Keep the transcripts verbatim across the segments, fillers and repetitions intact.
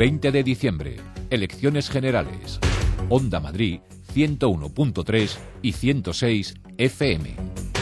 veinte de diciembre, elecciones generales. Onda Madrid, ciento uno punto tres y ciento seis F M.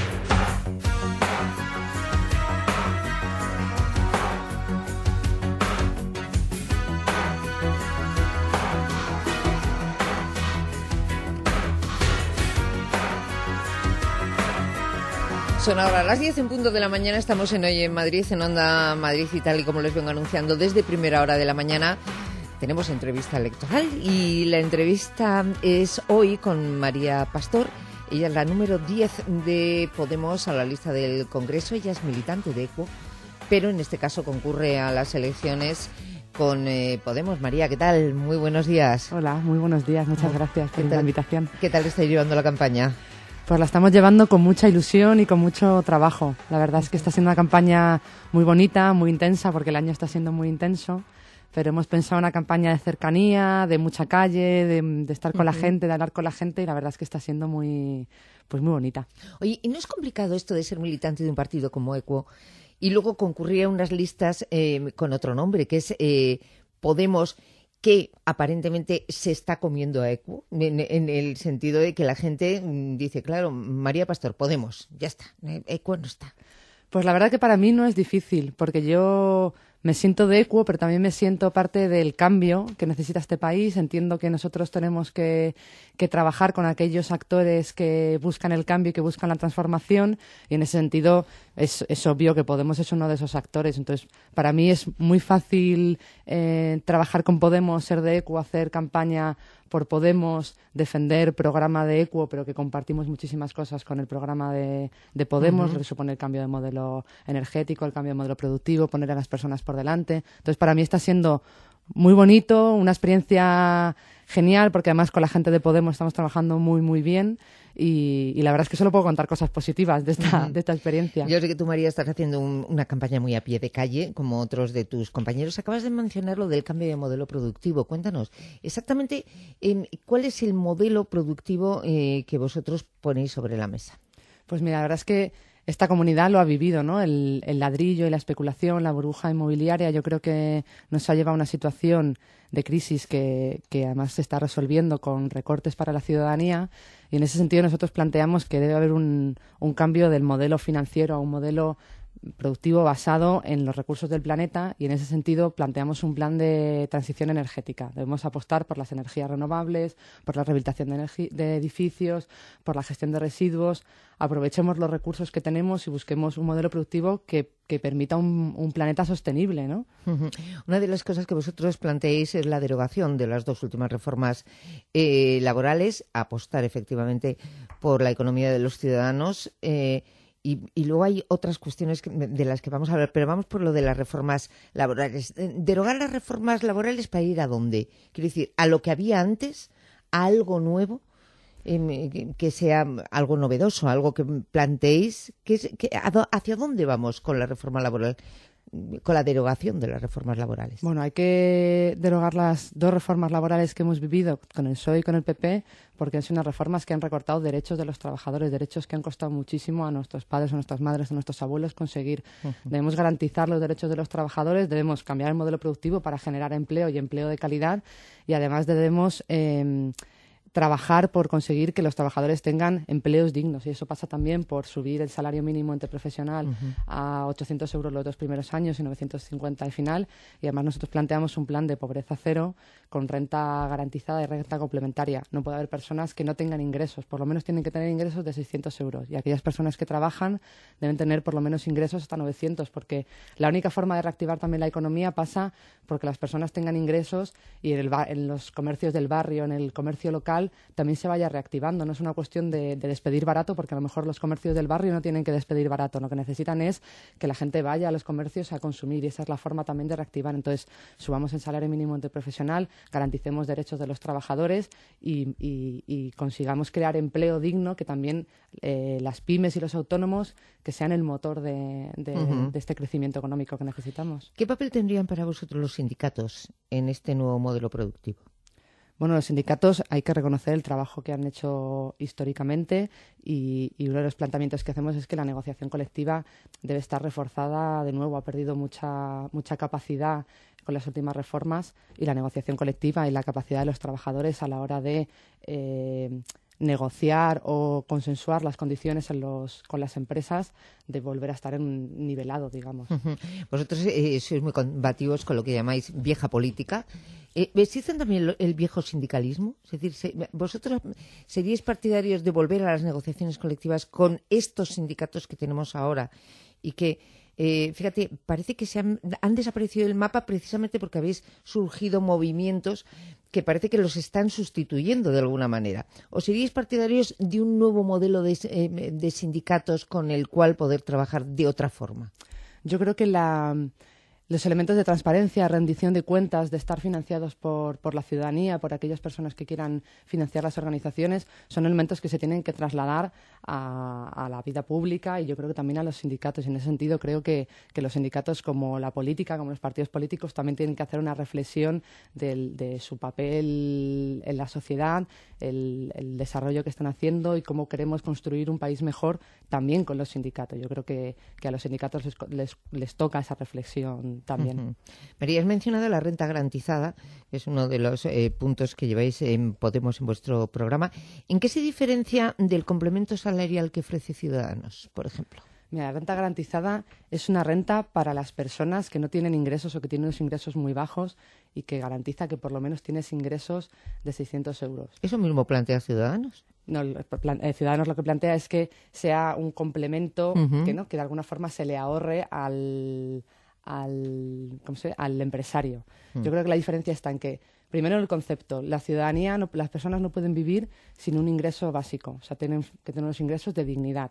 Son ahora las diez en punto de la mañana, estamos en Hoy en Madrid, en Onda Madrid, y tal y como les vengo anunciando desde primera hora de la mañana, tenemos entrevista electoral y la entrevista es hoy con María Pastor. Ella es la número diez de Podemos a la lista del Congreso, ella es militante de ECUO, pero en este caso concurre a las elecciones con eh, Podemos. María, ¿qué tal? Muy buenos días. Hola, muy buenos días, muchas gracias por la invitación. ¿Qué tal estáis llevando la campaña? Pues la estamos llevando con mucha ilusión y con mucho trabajo. La verdad es que está siendo una campaña muy bonita, muy intensa, porque el año está siendo muy intenso, pero hemos pensado una campaña de cercanía, de mucha calle, de, de estar con uh-huh. la gente, de hablar con la gente, y la verdad es que está siendo muy, pues muy bonita. Oye, ¿y no es complicado esto de ser militante de un partido como ECUO y luego concurrir a unas listas eh, con otro nombre, que es eh, Podemos, que aparentemente se está comiendo a ECUO, en, en el sentido de que la gente dice, claro, María Pastor, Podemos, ya está, ECUO no está? Pues la verdad que para mí no es difícil, porque yo me siento de ECUO, pero también me siento parte del cambio que necesita este país. Entiendo que nosotros tenemos que, que trabajar con aquellos actores que buscan el cambio y que buscan la transformación, y en ese sentido es, es obvio que Podemos es uno de esos actores. Entonces, para mí es muy fácil eh, trabajar con Podemos, ser de ECUO, hacer campaña por Podemos, defender programa de ECUO, pero que compartimos muchísimas cosas con el programa de, de Podemos, uh-huh. lo que supone el cambio de modelo energético, el cambio de modelo productivo, poner a las personas por delante. Entonces, para mí está siendo muy bonito, una experiencia genial, porque además con la gente de Podemos estamos trabajando muy, muy bien. Y, y la verdad es que solo puedo contar cosas positivas de esta, uh-huh. de esta experiencia. Yo sé que tú, María, estás haciendo un, una campaña muy a pie de calle, como otros de tus compañeros. Acabas de mencionar lo del cambio de modelo productivo. Cuéntanos, exactamente, eh, ¿cuál es el modelo productivo eh, que vosotros ponéis sobre la mesa? Pues mira, la verdad es que esta comunidad lo ha vivido, ¿no? El, el ladrillo y la especulación, la burbuja inmobiliaria, yo creo que nos ha llevado a una situación de crisis que, que además se está resolviendo con recortes para la ciudadanía, y en ese sentido nosotros planteamos que debe haber un, un cambio del modelo financiero a un modelo productivo basado en los recursos del planeta, y en ese sentido planteamos un plan de transición energética. Debemos apostar por las energías renovables, por la rehabilitación de, energi- de edificios, por la gestión de residuos. Aprovechemos los recursos que tenemos y busquemos un modelo productivo que, que permita un, un planeta sostenible, ¿no? Uh-huh. Una de las cosas que vosotros planteáis es la derogación de las dos últimas reformas eh, laborales, apostar efectivamente por la economía de los ciudadanos. Eh, Y, y luego hay otras cuestiones que, de las que vamos a hablar, pero vamos por lo de las reformas laborales. ¿Derogar las reformas laborales para ir a dónde? Quiero decir, ¿a lo que había antes? ¿A algo nuevo? Eh, que sea algo novedoso, algo que planteéis. Que, que, ¿Hacia dónde vamos con la reforma laboral? Con la derogación de las reformas laborales. Bueno, hay que derogar las dos reformas laborales que hemos vivido con el P S O E y con el P P, porque son unas reformas que han recortado derechos de los trabajadores, derechos que han costado muchísimo a nuestros padres, a nuestras madres, a nuestros abuelos conseguir. Uh-huh. Debemos garantizar los derechos de los trabajadores, debemos cambiar el modelo productivo para generar empleo y empleo de calidad, y además debemos Eh, trabajar por conseguir que los trabajadores tengan empleos dignos, y eso pasa también por subir el salario mínimo interprofesional uh-huh. a ochocientos euros los dos primeros años y novecientos cincuenta al final, y además nosotros planteamos un plan de pobreza cero con renta garantizada y renta complementaria. No puede haber personas que no tengan ingresos, por lo menos tienen que tener ingresos de seiscientos euros, y aquellas personas que trabajan deben tener por lo menos ingresos hasta novecientos, porque la única forma de reactivar también la economía pasa porque las personas tengan ingresos y en, el ba- en los comercios del barrio, en el comercio local, también se vaya reactivando. No es una cuestión de, de despedir barato, porque a lo mejor los comercios del barrio no tienen que despedir barato. Lo que necesitan es que la gente vaya a los comercios a consumir, y esa es la forma también de reactivar. Entonces, subamos el salario mínimo interprofesional, garanticemos derechos de los trabajadores y, y, y consigamos crear empleo digno, que también eh, las pymes y los autónomos que sean el motor de, de, uh-huh. de este crecimiento económico que necesitamos. ¿Qué papel tendrían para vosotros los sindicatos en este nuevo modelo productivo? Bueno, los sindicatos hay que reconocer el trabajo que han hecho históricamente y, y uno de los planteamientos que hacemos es que la negociación colectiva debe estar reforzada de nuevo. Ha perdido mucha, mucha capacidad con las últimas reformas y la negociación colectiva y la capacidad de los trabajadores a la hora de eh, negociar o consensuar las condiciones en los, con las empresas, de volver a estar en un nivelado, digamos. Uh-huh. Vosotros eh, sois muy combativos con lo que llamáis vieja política. Eh, ¿Existen también el, el viejo sindicalismo? Es decir, se, ¿vosotros seríais partidarios de volver a las negociaciones colectivas con estos sindicatos que tenemos ahora y que, eh, fíjate, parece que se han, han desaparecido del mapa precisamente porque habéis surgido movimientos que parece que los están sustituyendo de alguna manera? ¿O seríais partidarios de un nuevo modelo de, eh, de sindicatos con el cual poder trabajar de otra forma? Yo creo que la... Los elementos de transparencia, rendición de cuentas, de estar financiados por, por la ciudadanía, por aquellas personas que quieran financiar las organizaciones, son elementos que se tienen que trasladar a, a la vida pública y yo creo que también a los sindicatos. Y en ese sentido creo que, que los sindicatos, como la política, como los partidos políticos, también tienen que hacer una reflexión del, de su papel en la sociedad, el, el desarrollo que están haciendo y cómo queremos construir un país mejor también con los sindicatos. Yo creo que, que a los sindicatos les, les, les toca esa reflexión también. Uh-huh. María, has mencionado la renta garantizada, que es uno de los eh, puntos que lleváis en Podemos en vuestro programa. ¿En qué se diferencia del complemento salarial que ofrece Ciudadanos, por ejemplo? Mira, la renta garantizada es una renta para las personas que no tienen ingresos o que tienen unos ingresos muy bajos y que garantiza que por lo menos tienes ingresos de seiscientos euros. ¿Eso mismo plantea Ciudadanos? No, eh, Ciudadanos lo que plantea es que sea un complemento uh-huh. que, ¿no? que de alguna forma se le ahorre al... al, ¿cómo se ve? al empresario. Mm. Yo creo que la diferencia está en que, primero, el concepto. La ciudadanía, no, las personas no pueden vivir sin un ingreso básico. O sea, tienen que tener unos ingresos de dignidad.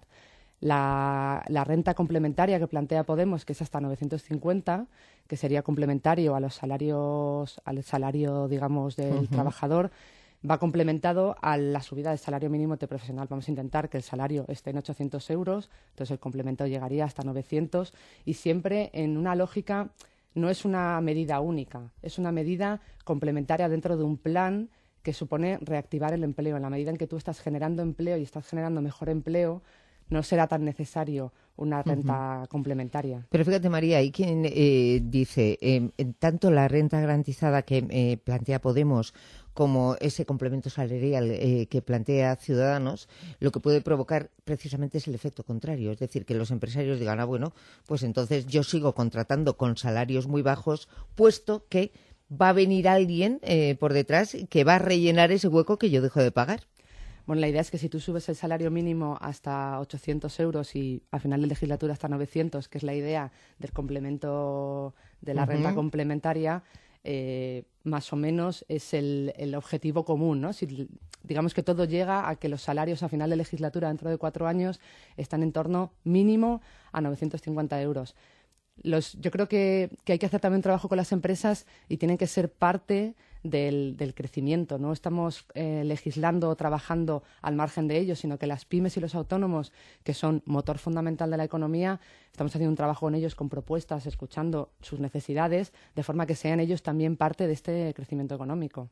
La, la renta complementaria que plantea Podemos, que es hasta novecientos cincuenta, que sería complementario a los salarios, al salario, digamos, del uh-huh. trabajador, va complementado a la subida del salario mínimo interprofesional. Vamos a intentar que el salario esté en ochocientos euros, entonces el complemento llegaría hasta novecientos, y siempre en una lógica, no es una medida única, es una medida complementaria dentro de un plan que supone reactivar el empleo. En la medida en que tú estás generando empleo y estás generando mejor empleo, no será tan necesario una renta uh-huh. complementaria. Pero fíjate, María, hay quien eh, dice, eh, tanto la renta garantizada que eh, plantea Podemos como ese complemento salarial eh, que plantea Ciudadanos, lo que puede provocar precisamente es el efecto contrario. Es decir, que los empresarios digan, ah, bueno, pues entonces yo sigo contratando con salarios muy bajos, puesto que va a venir alguien eh, por detrás que va a rellenar ese hueco que yo dejo de pagar. Bueno, la idea es que si tú subes el salario mínimo hasta ochocientos euros y al final de legislatura hasta novecientos, que es la idea del complemento de la uh-huh. renta complementaria, eh, más o menos es el, el objetivo común, ¿no? Si, digamos que todo llega a que los salarios a final de legislatura dentro de cuatro años están en torno mínimo a novecientos cincuenta euros. Los, yo creo que, que hay que hacer también un trabajo con las empresas y tienen que ser parte del, del crecimiento. No estamos eh, legislando o trabajando al margen de ellos, sino que las pymes y los autónomos, que son motor fundamental de la economía, estamos haciendo un trabajo con ellos con propuestas, escuchando sus necesidades, de forma que sean ellos también parte de este crecimiento económico.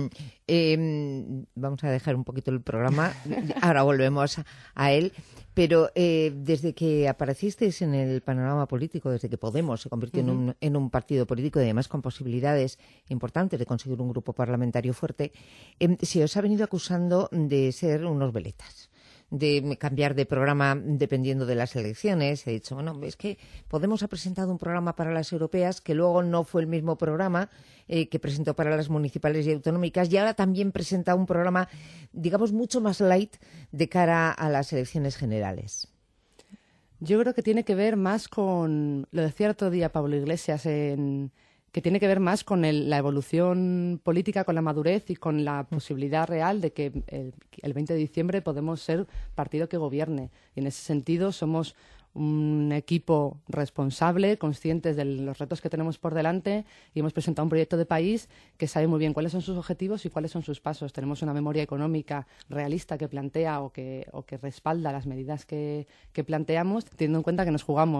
eh, vamos a dejar un poquito el programa, ahora volvemos a, a él. Pero eh, desde que aparecisteis en el panorama político, desde que Podemos se convirtió uh-huh. en, un, en un partido político y además con posibilidades importantes de conseguir un grupo parlamentario fuerte, eh, se os ha venido acusando de ser unos veletas, de cambiar de programa dependiendo de las elecciones. Se ha dicho, bueno, es que Podemos ha presentado un programa para las europeas que luego no fue el mismo programa eh, que presentó para las municipales y autonómicas, y ahora también presenta un programa, digamos, mucho más light de cara a las elecciones generales. Yo creo que tiene que ver más con, lo decía el otro día Pablo Iglesias, en, que tiene que ver más con el, la evolución política, con la madurez y con la posibilidad real de que el, el veinte de diciembre podemos ser partido que gobierne. Y en ese sentido somos un equipo responsable, conscientes de los retos que tenemos por delante, y hemos presentado un proyecto de país que sabe muy bien cuáles son sus objetivos y cuáles son sus pasos. Tenemos una memoria económica realista que plantea o que, o que respalda las medidas que, que planteamos, teniendo en cuenta que nos jugamos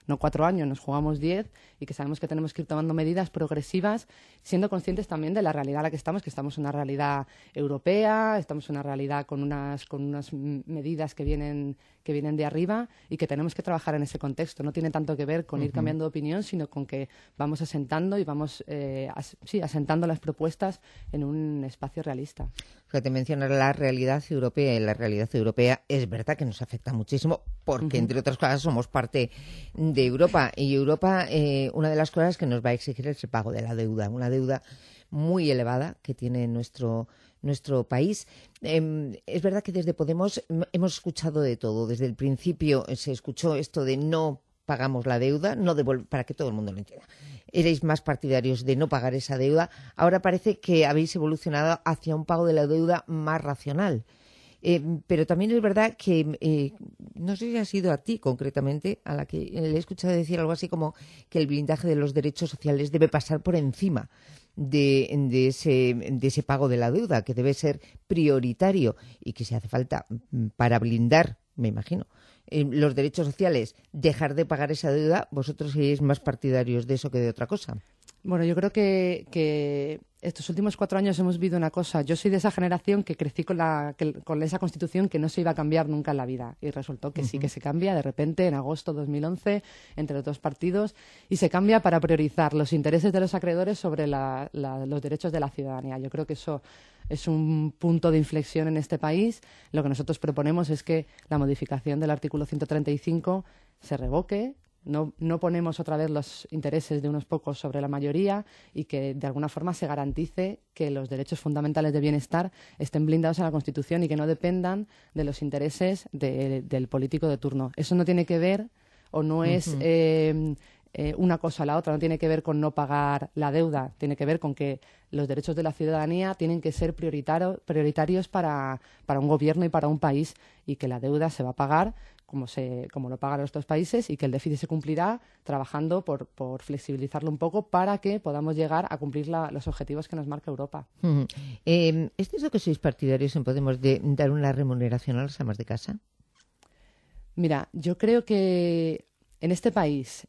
no cuatro años, nos jugamos diez y que sabemos que tenemos que ir tomando medidas progresivas, siendo conscientes también de la realidad en la que estamos, que estamos en una realidad europea, estamos en una realidad con unas, con unas medidas que vienen, que vienen de arriba y que tenemos que trabajar en ese contexto. No tiene tanto que ver con uh-huh. ir cambiando de opinión, sino con que vamos asentando y vamos eh, as, sí, asentando las propuestas en un espacio realista. Te mencionas la realidad europea y la realidad europea es verdad que nos afecta muchísimo porque, uh-huh. entre otras cosas, somos parte de Europa y Europa, eh, una de las cosas que nos va a exigir es el pago de la deuda, una deuda muy elevada que tiene nuestro nuestro país. Eh, es verdad que desde Podemos hemos escuchado de todo. Desde el principio se escuchó esto de no pagamos la deuda, no devuelve, para que todo el mundo lo entienda. Erais más partidarios de no pagar esa deuda. Ahora parece que habéis evolucionado hacia un pago de la deuda más racional. Eh, pero también es verdad que, eh, no sé si ha sido a ti concretamente, a la que le he escuchado decir algo así como que el blindaje de los derechos sociales debe pasar por encima de, de, ese, de ese pago de la deuda, que debe ser prioritario y que si hace falta para blindar, me imagino, eh, los derechos sociales, dejar de pagar esa deuda, vosotros seréis más partidarios de eso que de otra cosa. Bueno, yo creo que, que estos últimos cuatro años hemos vivido una cosa. Yo soy de esa generación que crecí con, la, que, con esa Constitución que no se iba a cambiar nunca en la vida. Y resultó que uh-huh. sí que se cambia de repente en agosto de dos mil once entre los dos partidos y se cambia para priorizar los intereses de los acreedores sobre la, la, los derechos de la ciudadanía. Yo creo que eso es un punto de inflexión en este país. Lo que nosotros proponemos es que la modificación del artículo ciento treinta y cinco se revoque. No, no ponemos otra vez los intereses de unos pocos sobre la mayoría y que de alguna forma se garantice que los derechos fundamentales de bienestar estén blindados en la Constitución y que no dependan de los intereses de, del político de turno. Eso no tiene que ver o no es uh-huh. eh, eh, una cosa a la otra, no tiene que ver con no pagar la deuda, tiene que ver con que los derechos de la ciudadanía tienen que ser prioritarios, prioritarios para, para un gobierno y para un país y que la deuda se va a pagar como, se, como lo pagan los otros países y que el déficit se cumplirá trabajando por, por flexibilizarlo un poco para que podamos llegar a cumplir la, los objetivos que nos marca Europa. Uh-huh. Eh, ¿Es eso que sois partidarios en Podemos de dar una remuneración a las amas de casa? Mira, yo creo que en este país,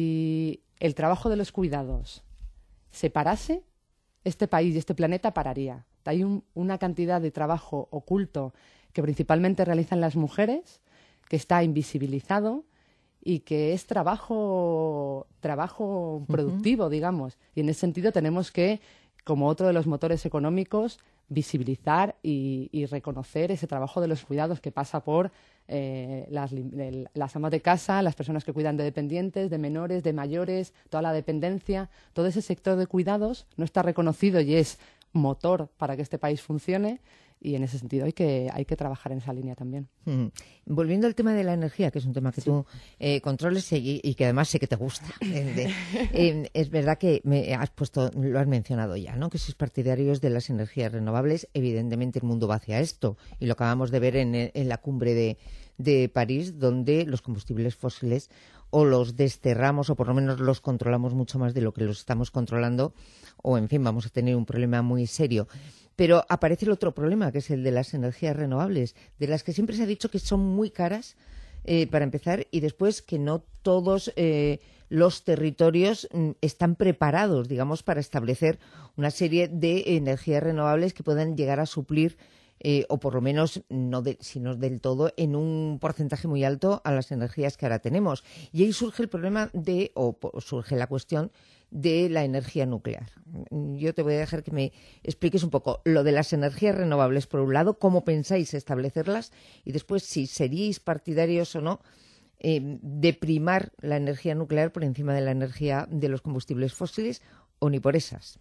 si el trabajo de los cuidados se parase, este país y este planeta pararía. Hay un, una cantidad de trabajo oculto que principalmente realizan las mujeres, que está invisibilizado y que es trabajo, trabajo productivo, uh-huh. digamos. Y en ese sentido tenemos que, como otro de los motores económicos, visibilizar y, y reconocer ese trabajo de los cuidados que pasa por eh, las, el, las amas de casa, las personas que cuidan de dependientes, de menores, de mayores, toda la dependencia. Todo ese sector de cuidados no está reconocido y es motor para que este país funcione. Y en ese sentido hay que, hay que trabajar en esa línea también. Mm. Volviendo al tema de la energía, que es un tema que sí. tú eh, controles y, y que además sé que te gusta. Eh, de, eh, es verdad que me has puesto, lo has mencionado ya, ¿no? Que sois partidarios de las energías renovables. Evidentemente el mundo va hacia esto y lo acabamos de ver en, en la cumbre de, de París, donde los combustibles fósiles o los desterramos o por lo menos los controlamos mucho más de lo que los estamos controlando o, en fin, vamos a tener un problema muy serio. Pero aparece el otro problema, que es el de las energías renovables, de las que siempre se ha dicho que son muy caras eh, para empezar y después que no todos eh, los territorios mm, están preparados, digamos, para establecer una serie de energías renovables que puedan llegar a suplir eh, o por lo menos, no de, si no del todo, en un porcentaje muy alto a las energías que ahora tenemos. Y ahí surge el problema de, o, o surge la cuestión de la energía nuclear. Yo te voy a dejar que me expliques un poco lo de las energías renovables, por un lado, cómo pensáis establecerlas y después si seríais partidarios o no eh, de primar la energía nuclear por encima de la energía de los combustibles fósiles o ni por esas.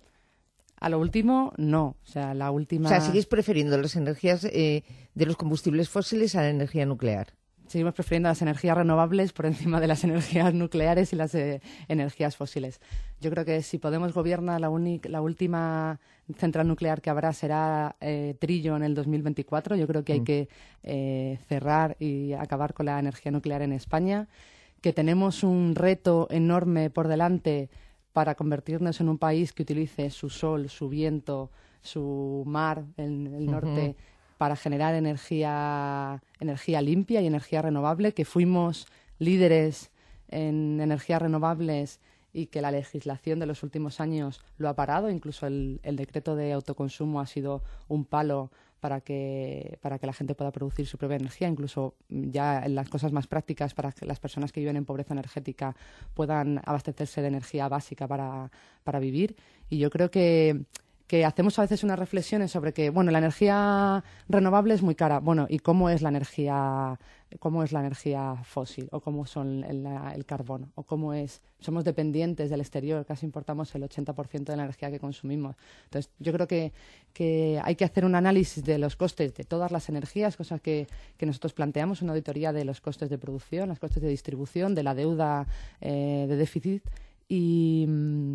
A lo último, no. O sea, la última... O sea, ¿seguís prefiriendo las energías eh, de los combustibles fósiles a la energía nuclear? Seguimos prefiriendo las energías renovables por encima de las energías nucleares y las eh, energías fósiles. Yo creo que si Podemos gobierna, la, única, la última central nuclear que habrá será eh, Trillo en el dos mil veinticuatro. Yo creo que hay mm. que eh, cerrar y acabar con la energía nuclear en España, que tenemos un reto enorme por delante para convertirnos en un país que utilice su sol, su viento, su mar en el norte, uh-huh. para generar energía, energía limpia y energía renovable, que fuimos líderes en energías renovables y que la legislación de los últimos años lo ha parado. Incluso el, el decreto de autoconsumo ha sido un palo para que, para que la gente pueda producir su propia energía, incluso ya en las cosas más prácticas para que las personas que viven en pobreza energética puedan abastecerse de energía básica para, para vivir. Y yo creo que que hacemos a veces unas reflexiones sobre que, bueno, la energía renovable es muy cara. Bueno, ¿y cómo es la energía, cómo es la energía fósil? ¿O cómo son el, el carbón? ¿O cómo es? Somos dependientes del exterior, casi importamos el ochenta por ciento de la energía que consumimos. Entonces, yo creo que, que hay que hacer un análisis de los costes de todas las energías, cosas que, que nosotros planteamos, una auditoría de los costes de producción, los costes de distribución, de la deuda eh, de déficit y...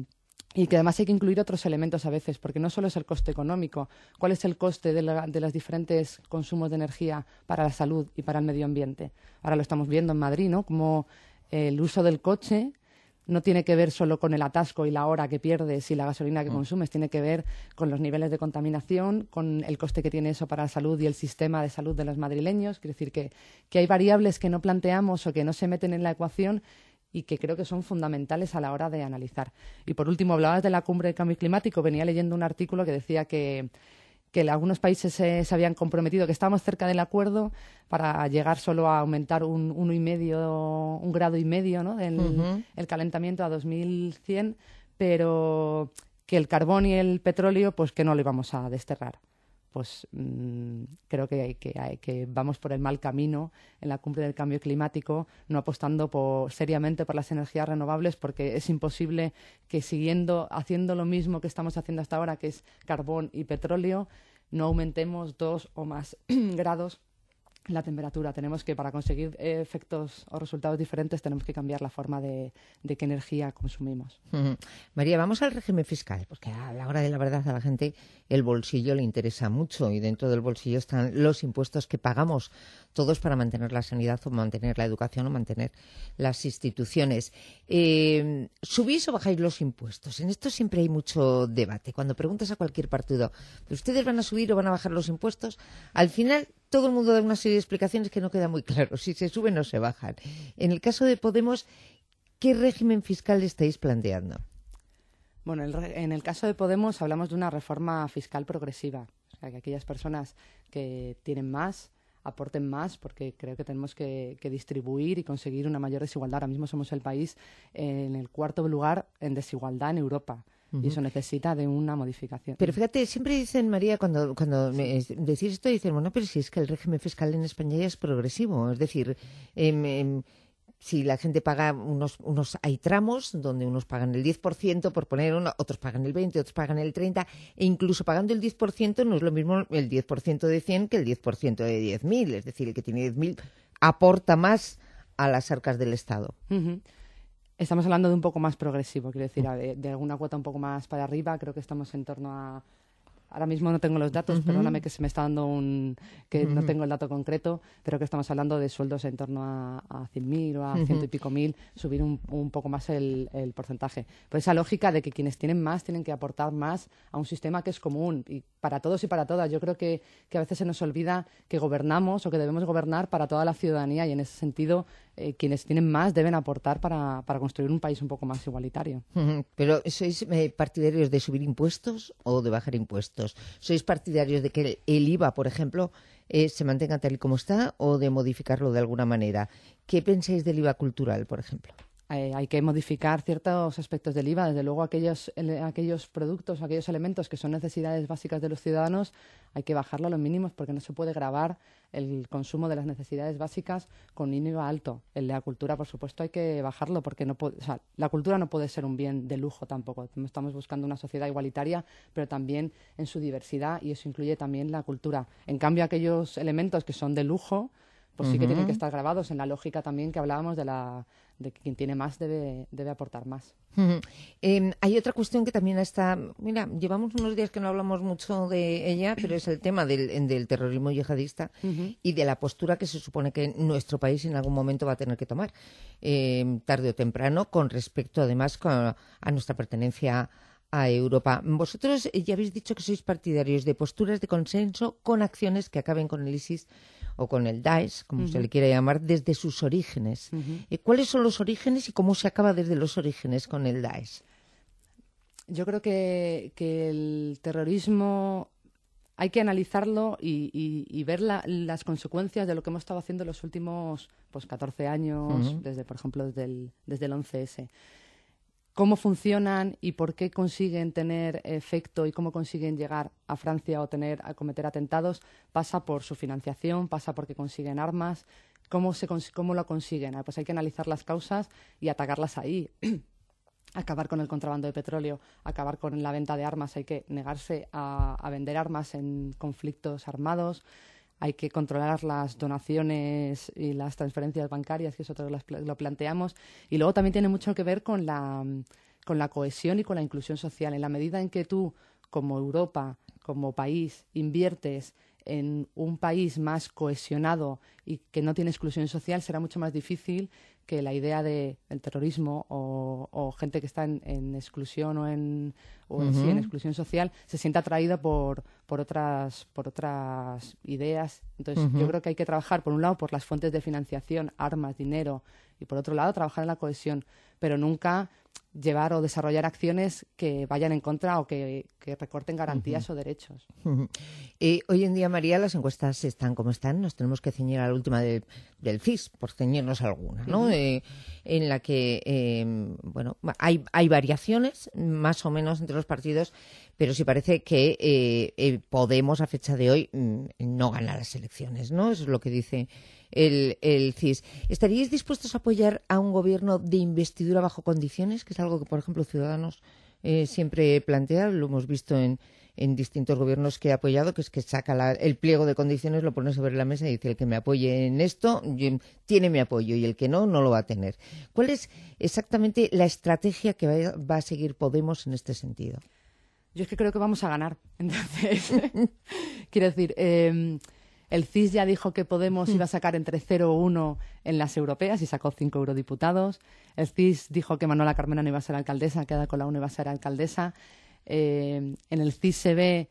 Y que además hay que incluir otros elementos a veces, porque no solo es el coste económico. ¿Cuál es el coste de, la, de los diferentes consumos de energía para la salud y para el medio ambiente? Ahora lo estamos viendo en Madrid, ¿no? Como el uso del coche no tiene que ver solo con el atasco y la hora que pierdes y la gasolina que consumes, tiene que ver con los niveles de contaminación, con el coste que tiene eso para la salud y el sistema de salud de los madrileños. Quiere decir que, que hay variables que no planteamos o que no se meten en la ecuación y que creo que son fundamentales a la hora de analizar. Y por último, hablabas de la cumbre de cambio climático. Venía leyendo un artículo que decía que, que algunos países se, se habían comprometido, que estábamos cerca del acuerdo para llegar solo a aumentar un uno y medio, un grado y medio, ¿no? el, uh-huh. el calentamiento a dos mil cien, pero que el carbón y el petróleo, pues que no lo íbamos a desterrar. Pues mmm, creo que, hay, que, hay, que vamos por el mal camino en la cumbre del cambio climático, no apostando por, seriamente por las energías renovables, porque es imposible que siguiendo haciendo lo mismo que estamos haciendo hasta ahora, que es carbón y petróleo, no aumentemos dos o más grados la temperatura. Tenemos que, para conseguir eh, efectos o resultados diferentes, tenemos que cambiar la forma de, de qué energía consumimos. Uh-huh. María, vamos al régimen fiscal, porque a la hora de la verdad a la gente el bolsillo le interesa mucho y dentro del bolsillo están los impuestos que pagamos todos para mantener la sanidad o mantener la educación o mantener las instituciones. Eh, ¿Subís o bajáis los impuestos? En esto siempre hay mucho debate. Cuando preguntas a cualquier partido, ¿ustedes van a subir o van a bajar los impuestos? Al final todo el mundo da una serie de explicaciones que no queda muy claro si se suben o se bajan. En el caso de Podemos, ¿qué régimen fiscal estáis planteando? Bueno, el re- en el caso de Podemos hablamos de una reforma fiscal progresiva. O sea, que aquellas personas que tienen más aporten más, porque creo que tenemos que, que distribuir y conseguir una mayor desigualdad. Ahora mismo somos el país en el cuarto lugar en desigualdad en Europa. Uh-huh. Y eso necesita de una modificación. Pero fíjate, siempre dicen, María, cuando, cuando me decís esto, dicen, bueno, pero si es que el régimen fiscal en España ya es progresivo. Es decir, eh, eh, si la gente paga unos, unos, hay tramos donde unos pagan el diez por ciento, por poner uno, otros pagan el veinte por ciento, otros pagan el treinta por ciento, e incluso pagando el diez por ciento no es lo mismo el diez por ciento de cien que el diez por ciento de diez mil. Es decir, el que tiene diez mil aporta más a las arcas del Estado. Uh-huh. Estamos hablando de un poco más progresivo, quiero decir, de, de alguna cuota un poco más para arriba. Creo que estamos en torno a... Ahora mismo no tengo los datos, uh-huh. perdóname que se me está dando un... que uh-huh. no tengo el dato concreto, pero que estamos hablando de sueldos en torno a, a cien mil o a uh-huh. ciento y pico mil, subir un, un poco más el, el porcentaje. Por esa lógica de que quienes tienen más tienen que aportar más a un sistema que es común y para todos y para todas. Yo creo que, que a veces se nos olvida que gobernamos o que debemos gobernar para toda la ciudadanía y en ese sentido eh, quienes tienen más deben aportar para, para construir un país un poco más igualitario. Uh-huh. Pero ¿sois eh, partidarios de subir impuestos o de bajar impuestos? ¿Sois partidarios de que el I V A, por ejemplo, eh, se mantenga tal y como está o de modificarlo de alguna manera? ¿Qué pensáis del I V A cultural, por ejemplo? Eh, hay que modificar ciertos aspectos del I V A. Desde luego, aquellos, ele, aquellos productos, aquellos elementos que son necesidades básicas de los ciudadanos, hay que bajarlo a los mínimos porque no se puede gravar el consumo de las necesidades básicas con un I V A alto. El de la cultura, por supuesto, hay que bajarlo porque no puede, o sea, la cultura no puede ser un bien de lujo tampoco. Estamos buscando una sociedad igualitaria, pero también en su diversidad y eso incluye también la cultura. En cambio, aquellos elementos que son de lujo, pues sí que uh-huh. tienen que estar grabados en la lógica también que hablábamos de la de que quien tiene más debe, debe aportar más. Uh-huh. Eh, hay otra cuestión que también está... Mira, llevamos unos días que no hablamos mucho de ella, pero es el tema del, del terrorismo yihadista uh-huh. y de la postura que se supone que nuestro país en algún momento va a tener que tomar, eh, tarde o temprano, con respecto además con, a nuestra pertenencia a Europa. Vosotros ya habéis dicho que sois partidarios de posturas de consenso con acciones que acaben con el ISIS o con el Daesh, como uh-huh. se le quiera llamar, desde sus orígenes. Uh-huh. Eh, ¿Cuáles son los orígenes y cómo se acaba desde los orígenes con el Daesh? Yo creo que, que el terrorismo hay que analizarlo y, y, y ver la, las consecuencias de lo que hemos estado haciendo los últimos pues, catorce años, uh-huh. desde, por ejemplo, desde el, desde el once ese. Cómo funcionan y por qué consiguen tener efecto y cómo consiguen llegar a Francia o tener, a cometer atentados pasa por su financiación, pasa porque consiguen armas. ¿Cómo, se, cómo lo consiguen? Pues hay que analizar las causas y atacarlas ahí. Acabar con el contrabando de petróleo, acabar con la venta de armas. Hay que negarse a, a vender armas en conflictos armados. Hay que controlar las donaciones y las transferencias bancarias, que nosotros lo planteamos. Y luego también tiene mucho que ver con la, con la cohesión y con la inclusión social. En la medida en que tú, como Europa, como país, inviertes en un país más cohesionado y que no tiene exclusión social, será mucho más difícil que la idea de el terrorismo o, o gente que está en, en exclusión o en o en, uh-huh. sí, en exclusión social se sienta atraída por por otras por otras ideas. Entonces uh-huh. yo creo que hay que trabajar por un lado por las fuentes de financiación, armas, dinero, y por otro lado trabajar en la cohesión, pero nunca llevar o desarrollar acciones que vayan en contra o que, que recorten garantías uh-huh. o derechos. Uh-huh. Eh, hoy en día, María, las encuestas están como están. Nos tenemos que ceñir a la última de, del C I S, por ceñirnos alguna, ¿no? Uh-huh. Eh, en la que, eh, bueno, hay, hay variaciones más o menos entre los partidos, pero sí parece que eh, eh, Podemos, a fecha de hoy, mm, no gana las elecciones, ¿no? Eso es lo que dice el, el C I S. ¿Estaríais dispuestos a apoyar a un gobierno de investidura bajo condiciones? Que es algo que, por ejemplo, Ciudadanos eh, siempre plantea. Lo hemos visto en, en distintos gobiernos que ha apoyado, que es que saca la, el pliego de condiciones, lo pone sobre la mesa y dice: el que me apoye en esto tiene mi apoyo y el que no, no lo va a tener. ¿Cuál es exactamente la estrategia que va, va a seguir Podemos en este sentido? Yo es que creo que vamos a ganar. Entonces, quiero decir, eh, el C I S ya dijo que Podemos iba a sacar entre cero y uno en las europeas y sacó cinco eurodiputados. El C I S dijo que Manuela Carmena no iba a ser alcaldesa, que Ada Colau no iba a ser alcaldesa. Eh, en el C I S se ve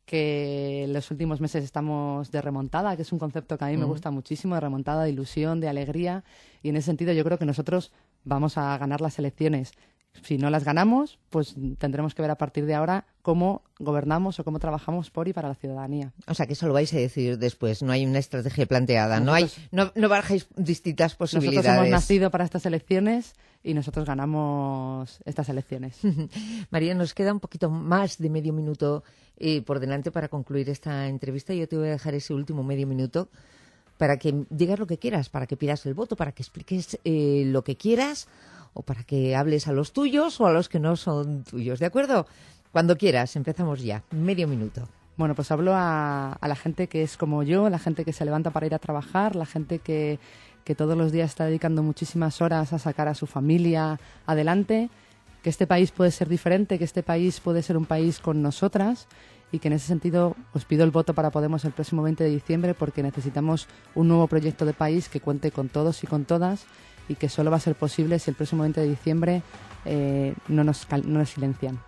que en los últimos meses estamos de remontada, que es un concepto que a mí me gusta muchísimo, de remontada, de ilusión, de alegría. Y en ese sentido yo creo que nosotros vamos a ganar las elecciones. Si no las ganamos, pues tendremos que ver a partir de ahora cómo gobernamos o cómo trabajamos por y para la ciudadanía. O sea, que eso lo vais a decidir después. No hay una estrategia planteada. Nosotros, no hay, no, no barajáis distintas posibilidades. Nosotros hemos nacido para estas elecciones y nosotros ganamos estas elecciones. María, nos queda un poquito más de medio minuto eh, por delante para concluir esta entrevista. Yo te voy a dejar ese último medio minuto para que digas lo que quieras, para que pidas el voto, para que expliques eh, lo que quieras, o para que hables a los tuyos o a los que no son tuyos, ¿de acuerdo? Cuando quieras, empezamos ya. Medio minuto. Bueno, pues hablo a, a la gente que es como yo, la gente que se levanta para ir a trabajar, la gente que, que todos los días está dedicando muchísimas horas a sacar a su familia adelante, que este país puede ser diferente, que este país puede ser un país con nosotras, y que en ese sentido os pido el voto para Podemos el próximo veinte de diciembre, porque necesitamos un nuevo proyecto de país que cuente con todos y con todas, y que solo va a ser posible si el próximo veinte de diciembre eh, no, nos cal- no nos silencian.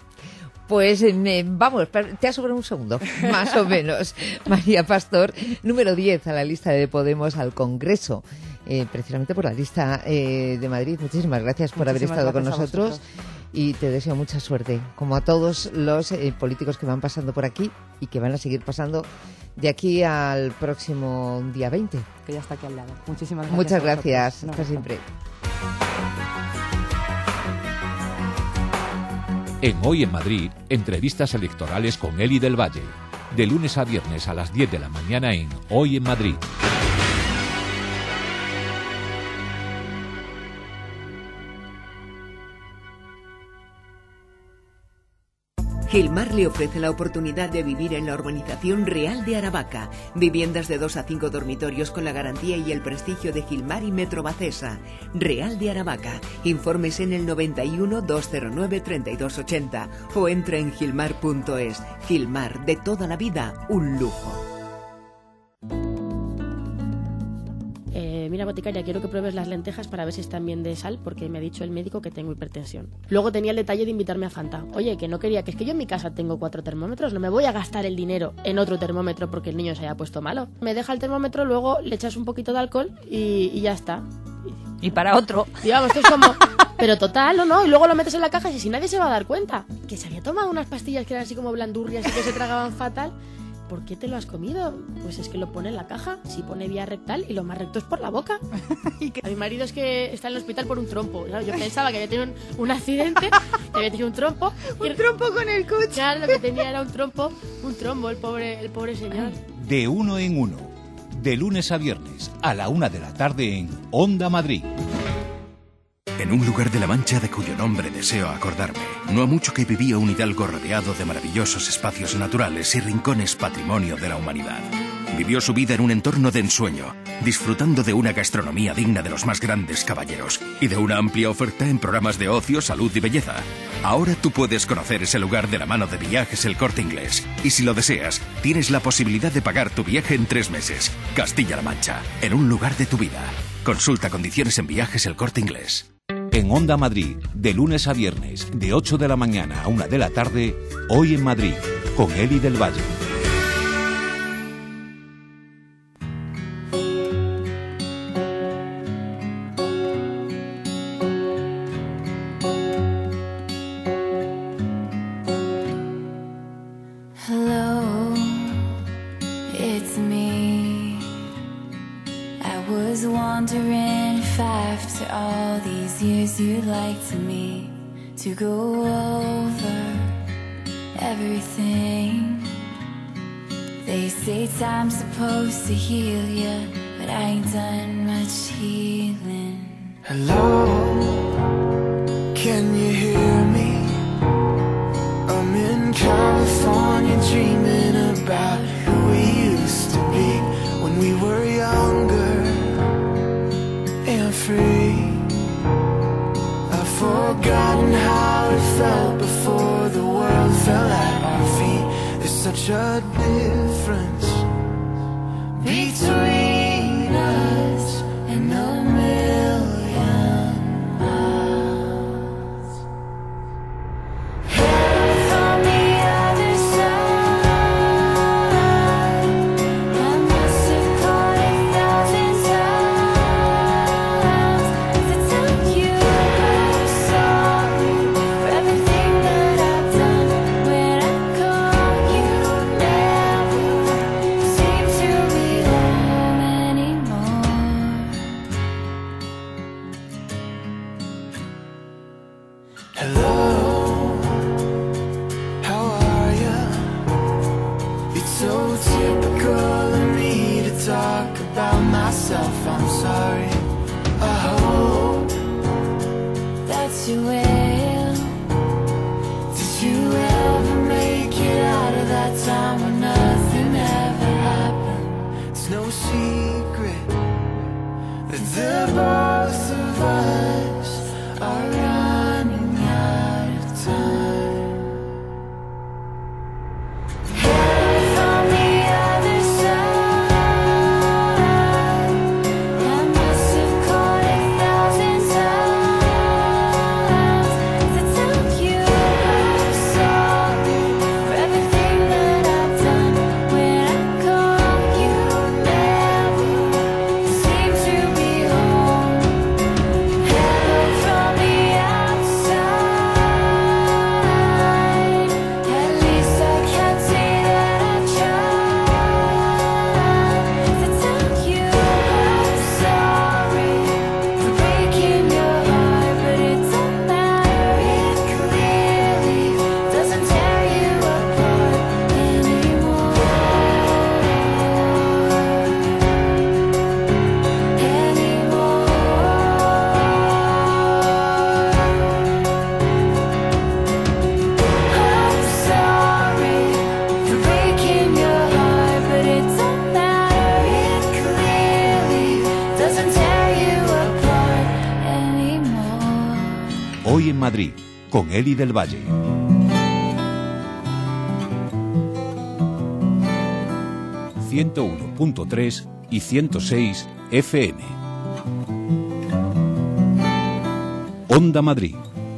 Pues eh, vamos, te aseguro un segundo, más o menos. María Pastor, número diez a la lista de Podemos al Congreso, eh, precisamente por la lista eh, de Madrid. Muchísimas gracias por Muchísimas haber estado con nosotros y te deseo mucha suerte, como a todos los eh, políticos que van pasando por aquí y que van a seguir pasando de aquí al próximo día veinte. Que ya está aquí al lado. Muchísimas gracias. Muchas gracias. Hasta siempre. En Hoy en Madrid, entrevistas electorales con Eli del Valle. De lunes a viernes a las diez de la mañana en Hoy en Madrid. Gilmar le ofrece la oportunidad de vivir en la urbanización Real de Aravaca. Viviendas de dos a cinco dormitorios con la garantía y el prestigio de Gilmar y Metro Bacesa. Real de Aravaca. Informes en el noventa y uno, doscientos nueve, treinta y dos ochenta o entra en gilmar punto es. Gilmar, de toda la vida, un lujo. Eh, eh, mira, boticaria, quiero que pruebes las lentejas para ver si están bien de sal, porque me ha dicho el médico que tengo hipertensión. Luego tenía el detalle de invitarme a Fanta. Oye, que no quería, que es que yo en mi casa tengo cuatro termómetros, no me voy a gastar el dinero en otro termómetro porque el niño se haya puesto malo. Me deja el termómetro, luego le echas un poquito de alcohol y, y ya está. Y para otro. Digamos, esto es como... Pero total, ¿o no? Y luego lo metes en la caja y si nadie se va a dar cuenta. Que se había tomado unas pastillas que eran así como blandurrias y que se tragaban fatal. ¿Por qué te lo has comido? Pues es que lo pone en la caja, si pone vía rectal y lo más recto es por la boca. A mi marido es que está en el hospital por un trompo. Claro, yo pensaba que había tenido un, un accidente, que había tenido un trompo. Un y... trompo con el coche. Claro, lo que tenía era un trompo, un trombo, el pobre, el pobre señor. De uno en uno, de lunes a viernes, a la una de la tarde en Onda Madrid. En un lugar de la Mancha de cuyo nombre deseo acordarme, no ha mucho que vivía un hidalgo rodeado de maravillosos espacios naturales y rincones patrimonio de la humanidad. Vivió su vida en un entorno de ensueño, disfrutando de una gastronomía digna de los más grandes caballeros y de una amplia oferta en programas de ocio, salud y belleza. Ahora tú puedes conocer ese lugar de la mano de Viajes El Corte Inglés. Y si lo deseas, tienes la posibilidad de pagar tu viaje en tres meses. Castilla-La Mancha, en un lugar de tu vida. Consulta condiciones en Viajes El Corte Inglés. En Onda Madrid, de lunes a viernes, de ocho de la mañana a una de la tarde, Hoy en Madrid, con Eli del Valle. Hello, it's me. I was wondering if after all these years you'd like to me to go over everything. They say time's supposed to heal ya, but I ain't done much healing. Hello, can you hear me? I'm in California dreaming about who we used to be when we were younger and free. I've forgotten how it felt before the world fell at our feet. There's such a difference between us and a million miles. Hey, from the other side, I must have called a thousand times to tell you I'm sorry for everything that I've done. When I call, you never seem to be home anymore. Hello, how are ya? It's so typical of me to talk about myself. I'm sorry. I hope that you will. Did you ever make it out of that time when nothing ever happened? It's no secret that the both of us are running out of time. Hey, from the other side, I must have called a thousand times to tell you I'm sorry for everything that I've done. When I call, you never seem to be home. Hello from the outside, at least I can say that I tried to tell you I'm sorry for breaking your heart, but it don't matter, it clearly doesn't tear you apart anymore, I'm sorry for breaking your heart, but it don't matter, it clearly doesn't tear you apart anymore. Hoy en Madrid, con Eli del Valle. ciento uno punto tres y ciento seis F M. Onda Madrid.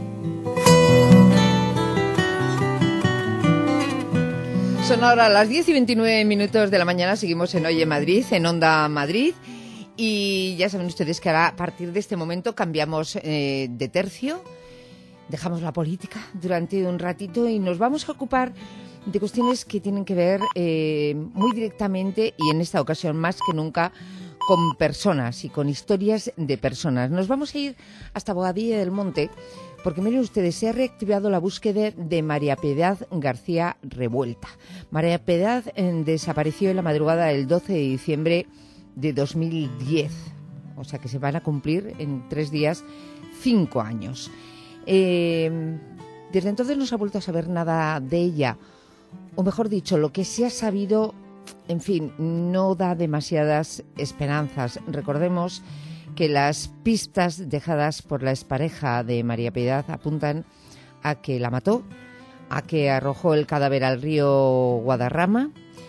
Son ahora las diez y veintinueve minutos de la mañana, seguimos en Oye Madrid, en Onda Madrid, y ya saben ustedes que ahora a partir de este momento cambiamos eh, de tercio, dejamos la política durante un ratito y nos vamos a ocupar de cuestiones que tienen que ver eh, muy directamente y en esta ocasión más que nunca con personas y con historias de personas. Nos vamos a ir hasta Boadilla del Monte porque miren ustedes, se ha reactivado la búsqueda de María Piedad García Revuelta. María Piedad eh, desapareció en la madrugada del doce de diciembre de dos mil diez, o sea que se van a cumplir en tres días cinco años. Eh, desde entonces no se ha vuelto a saber nada de ella, o mejor dicho, lo que se ha sabido, en fin, no da demasiadas esperanzas. Recordemos que las pistas dejadas por la expareja de María Piedad apuntan a que la mató, a que arrojó el cadáver al río Guadarrama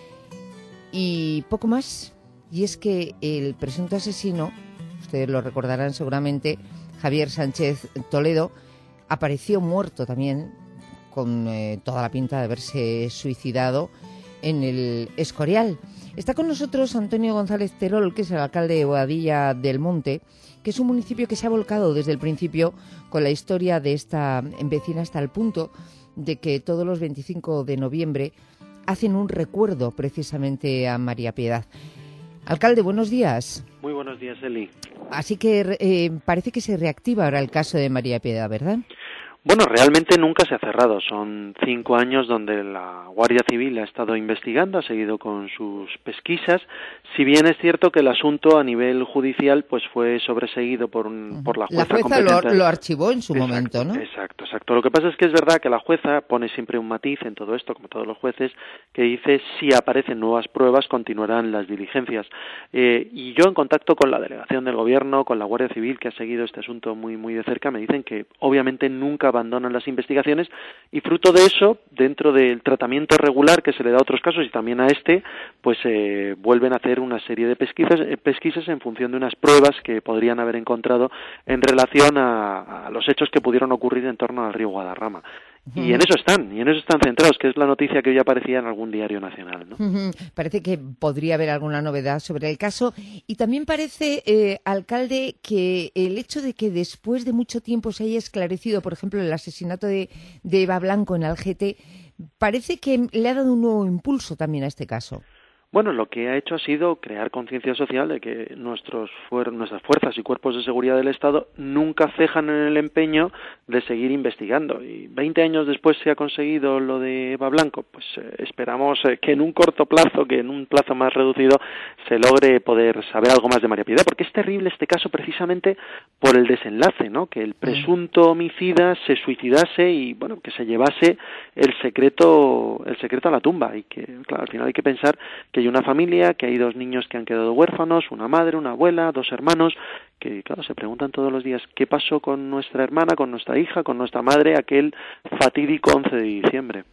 y poco más. Y es que el presunto asesino, ustedes lo recordarán seguramente, Javier Sánchez Toledo, apareció muerto también, con eh, toda la pinta de haberse suicidado en el Escorial. Está con nosotros Antonio González Terol, que es el alcalde de Boadilla del Monte, que es un municipio que se ha volcado desde el principio con la historia de esta vecina hasta el punto de que todos los veinticinco de noviembre hacen un recuerdo precisamente a María Piedad. Alcalde, buenos días. Muy buenos días, Eli. Así que eh, parece que se reactiva ahora el caso de María Piedad, ¿verdad? Bueno, realmente nunca se ha cerrado. Son cinco años donde la Guardia Civil ha estado investigando, ha seguido con sus pesquisas. Si bien es cierto que el asunto a nivel judicial pues fue sobreseído por, un, por la jueza. La jueza lo, lo archivó en su exacto, momento, ¿no? Exacto, exacto. Lo que pasa es que es verdad que la jueza pone siempre un matiz en todo esto, como todos los jueces, que dice si aparecen nuevas pruebas continuarán las diligencias. Eh, y yo en contacto con la delegación del Gobierno, con la Guardia Civil, que ha seguido este asunto muy, muy de cerca, me dicen que obviamente nunca abandonan las investigaciones y fruto de eso, dentro del tratamiento regular que se le da a otros casos y también a este, pues eh, vuelven a hacer una serie de pesquisas, eh, pesquisas en función de unas pruebas que podrían haber encontrado en relación a, a los hechos que pudieron ocurrir en torno al río Guadarrama. Y en eso están, y en eso están centrados, que es la noticia que hoy aparecía en algún diario nacional, ¿no? Uh-huh. Parece que podría haber alguna novedad sobre el caso. Y también parece, eh, alcalde, que el hecho de que después de mucho tiempo se haya esclarecido, por ejemplo, el asesinato de, de Eva Blanco en Algete, parece que le ha dado un nuevo impulso también a este caso. Bueno, lo que ha hecho ha sido crear conciencia social de que nuestros fuer- nuestras fuerzas y cuerpos de seguridad del Estado nunca cejan en el empeño de seguir investigando. Y veinte años después se ha conseguido lo de Eva Blanco, pues eh, esperamos eh, que en un corto plazo, que en un plazo más reducido, se logre poder saber algo más de María Piedad, porque es terrible este caso precisamente por el desenlace, ¿no? Que el presunto homicida se suicidase y, bueno, que se llevase el secreto, el secreto a la tumba. Y que, claro, al final hay que pensar que hay una familia, que hay dos niños que han quedado huérfanos, una madre, una abuela, dos hermanos, que claro, se preguntan todos los días qué pasó con nuestra hermana, con nuestra hija, con nuestra madre aquel fatídico once de diciembre.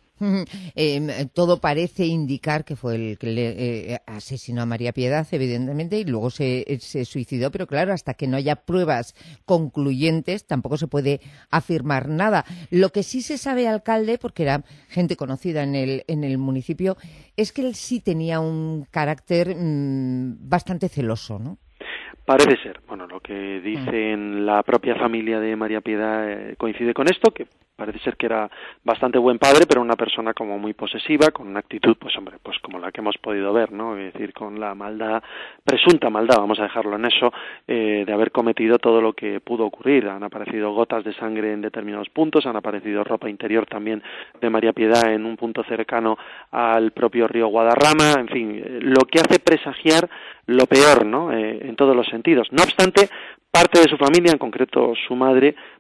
Eh, todo parece indicar que fue el que le, eh, asesinó a María Piedad, evidentemente, y luego se, se suicidó, pero claro, hasta que no haya pruebas concluyentes tampoco se puede afirmar nada. Lo que sí se sabe, alcalde, porque era gente conocida en el, en el municipio, es que él sí tenía un carácter mmm, bastante celoso, ¿no? Parece ser. Bueno, lo que dicen la propia familia de María Piedad eh, coincide con esto, que parece ser que era bastante buen padre, pero una persona como muy posesiva, con una actitud, pues hombre, pues como la que hemos podido ver, ¿no? Es decir, con la maldad, presunta maldad, vamos a dejarlo en eso, eh, de haber cometido todo lo que pudo ocurrir. Han aparecido gotas de sangre en determinados puntos, han aparecido ropa interior también de María Piedad en un punto cercano al propio río Guadarrama, en fin, eh, lo que hace presagiar lo peor, ¿no? Eh, en todos los sentidos. No obstante, parte de su familia, en concreto su madre,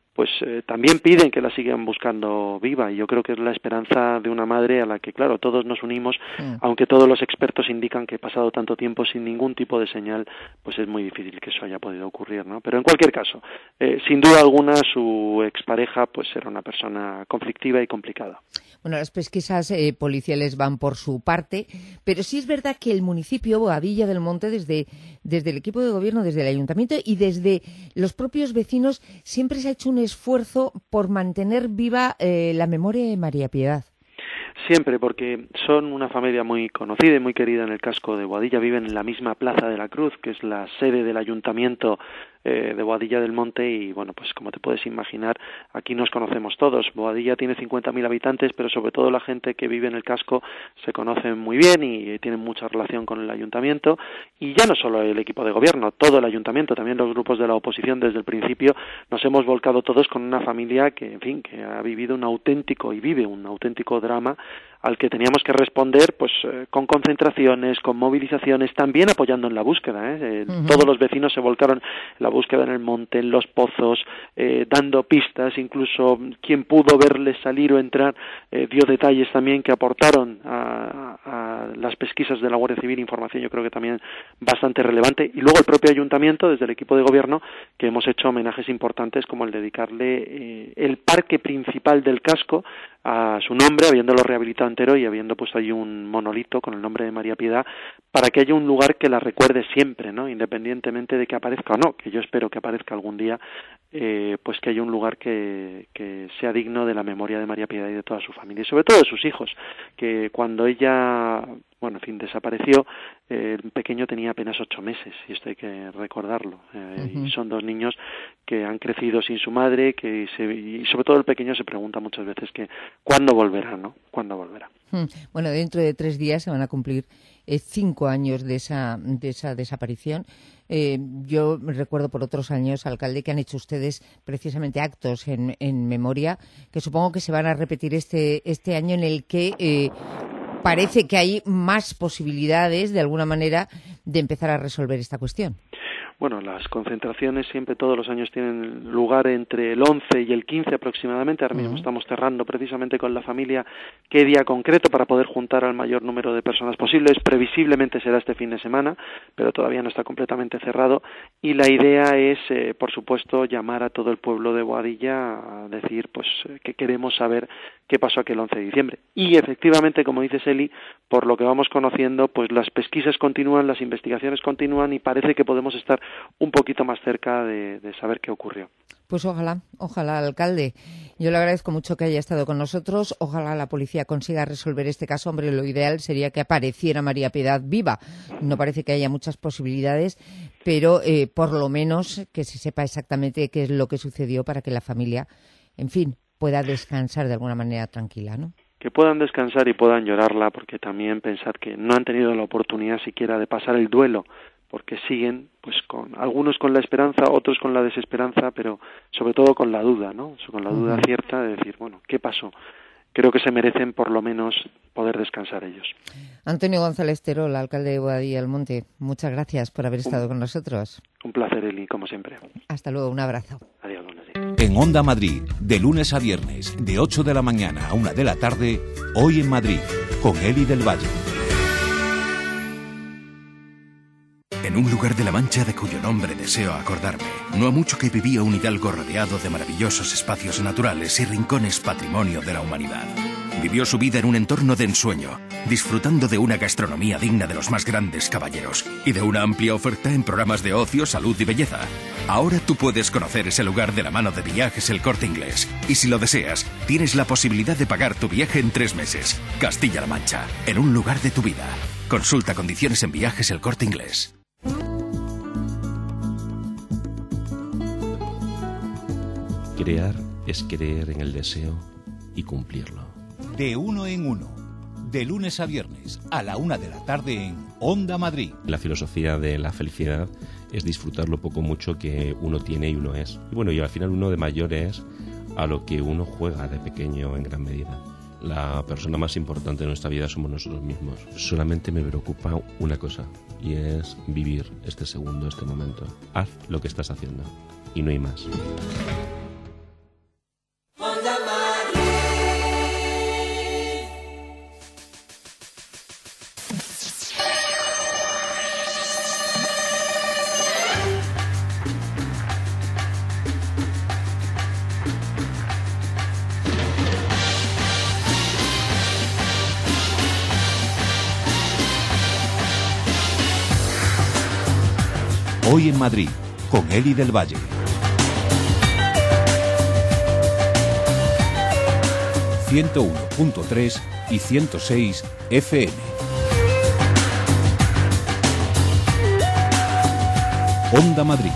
pues eh, también piden que la sigan buscando viva, y yo creo que es la esperanza de una madre a la que, claro, todos nos unimos, mm. aunque todos los expertos indican que pasado tanto tiempo sin ningún tipo de señal, pues es muy difícil que eso haya podido ocurrir, ¿no? Pero en cualquier caso, eh, sin duda alguna su expareja pues era una persona conflictiva y complicada. Bueno, las pesquisas eh, policiales van por su parte, pero sí es verdad que el municipio, Boadilla del Monte, desde, desde el equipo de gobierno, desde el ayuntamiento y desde los propios vecinos, siempre se ha hecho un esfuerzo por mantener viva eh, la memoria de María Piedad. Siempre, porque son una familia muy conocida y muy querida en el casco de Boadilla, viven en la misma Plaza de la Cruz, que es la sede del ayuntamiento eh, de Boadilla del Monte, y bueno, pues como te puedes imaginar, aquí nos conocemos todos. Boadilla tiene cincuenta mil habitantes, pero sobre todo la gente que vive en el casco se conocen muy bien y tienen mucha relación con el ayuntamiento, y ya no solo el equipo de gobierno, todo el ayuntamiento, también los grupos de la oposición desde el principio, nos hemos volcado todos con una familia que, en fin, que ha vivido un auténtico y vive un auténtico drama al que teníamos que responder pues eh, con concentraciones, con movilizaciones, también apoyando en la búsqueda, ¿eh? Eh, uh-huh. Todos los vecinos se volcaron en la búsqueda en el monte, en los pozos, eh, dando pistas, incluso quien pudo verles salir o entrar eh, dio detalles también que aportaron a, a las pesquisas de la Guardia Civil, información yo creo que también bastante relevante, y luego el propio ayuntamiento, desde el equipo de gobierno, que hemos hecho homenajes importantes como el dedicarle eh, el parque principal del casco a su nombre, habiéndolo rehabilitado entero y habiendo puesto ahí un monolito con el nombre de María Piedad, para que haya un lugar que la recuerde siempre, ¿no? Independientemente de que aparezca o no, que yo espero que aparezca algún día, eh, pues que haya un lugar que, que sea digno de la memoria de María Piedad y de toda su familia, y sobre todo de sus hijos, que cuando ella, bueno, en fin, desapareció, eh, el pequeño tenía apenas ocho meses, y esto hay que recordarlo, eh, uh-huh. y son dos niños que han crecido sin su madre, que se, y sobre todo el pequeño se pregunta muchas veces que ¿cuándo volverá, no? ¿Cuándo volverá? Bueno, dentro de tres días se van a cumplir eh, cinco años de esa, de esa desaparición. Eh, yo recuerdo por otros años, alcalde, que han hecho ustedes precisamente actos en, en memoria, que supongo que se van a repetir este, este año, en el que eh, parece que hay más posibilidades, de alguna manera, de empezar a resolver esta cuestión. Bueno, las concentraciones siempre todos los años tienen lugar entre el once y el quince aproximadamente. Ahora mismo uh-huh. estamos cerrando precisamente con la familia qué día concreto para poder juntar al mayor número de personas posibles. Previsiblemente será este fin de semana, pero todavía no está completamente cerrado. Y la idea es, eh, por supuesto, llamar a todo el pueblo de Boadilla a decir pues que queremos saber qué pasó aquel once de diciembre. Y efectivamente, como dice Eli, por lo que vamos conociendo, pues las pesquisas continúan, las investigaciones continúan, y parece que podemos estar un poquito más cerca de, de saber qué ocurrió. Pues ojalá, ojalá, alcalde. Yo le agradezco mucho que haya estado con nosotros. Ojalá la policía consiga resolver este caso. Hombre, lo ideal sería que apareciera María Piedad viva. No parece que haya muchas posibilidades, pero eh, por lo menos que se sepa exactamente qué es lo que sucedió para que la familia, en fin, pueda descansar de alguna manera tranquila, ¿no? Que puedan descansar y puedan llorarla, porque también pensar que no han tenido la oportunidad siquiera de pasar el duelo, porque siguen, pues con algunos con la esperanza, otros con la desesperanza, pero sobre todo con la duda, ¿no? Con la duda uh-huh. cierta de decir, bueno, ¿qué pasó? Creo que se merecen por lo menos poder descansar ellos. Antonio González Terol, alcalde de Boadilla del Monte, muchas gracias por haber estado un, con nosotros. Un placer, Eli, como siempre. Hasta luego, un abrazo. Adiós, buenos días. En Onda Madrid, de lunes a viernes, de ocho de la mañana a una de la tarde, Hoy en Madrid, con Eli del Valle. En un lugar de la Mancha de cuyo nombre deseo acordarme, no ha mucho que vivía un hidalgo rodeado de maravillosos espacios naturales y rincones patrimonio de la humanidad. Vivió su vida en un entorno de ensueño, disfrutando de una gastronomía digna de los más grandes caballeros y de una amplia oferta en programas de ocio, salud y belleza. Ahora tú puedes conocer ese lugar de la mano de Viajes El Corte Inglés. Y si lo deseas, tienes la posibilidad de pagar tu viaje en tres meses. Castilla-La Mancha, en un lugar de tu vida. Consulta condiciones en Viajes El Corte Inglés. Crear es creer en el deseo y cumplirlo. De uno en uno, de lunes a viernes, a la una de la tarde en Onda Madrid. La filosofía de la felicidad es disfrutar lo poco mucho que uno tiene y uno es. Y bueno, y al final uno de mayor es a lo que uno juega de pequeño en gran medida. La persona más importante de nuestra vida somos nosotros mismos. Solamente me preocupa una cosa, y es vivir este segundo, este momento. Haz lo que estás haciendo, y no hay más. Hoy en Madrid, con Eli del Valle. ciento uno punto tres y ciento seis F M. Onda Madrid.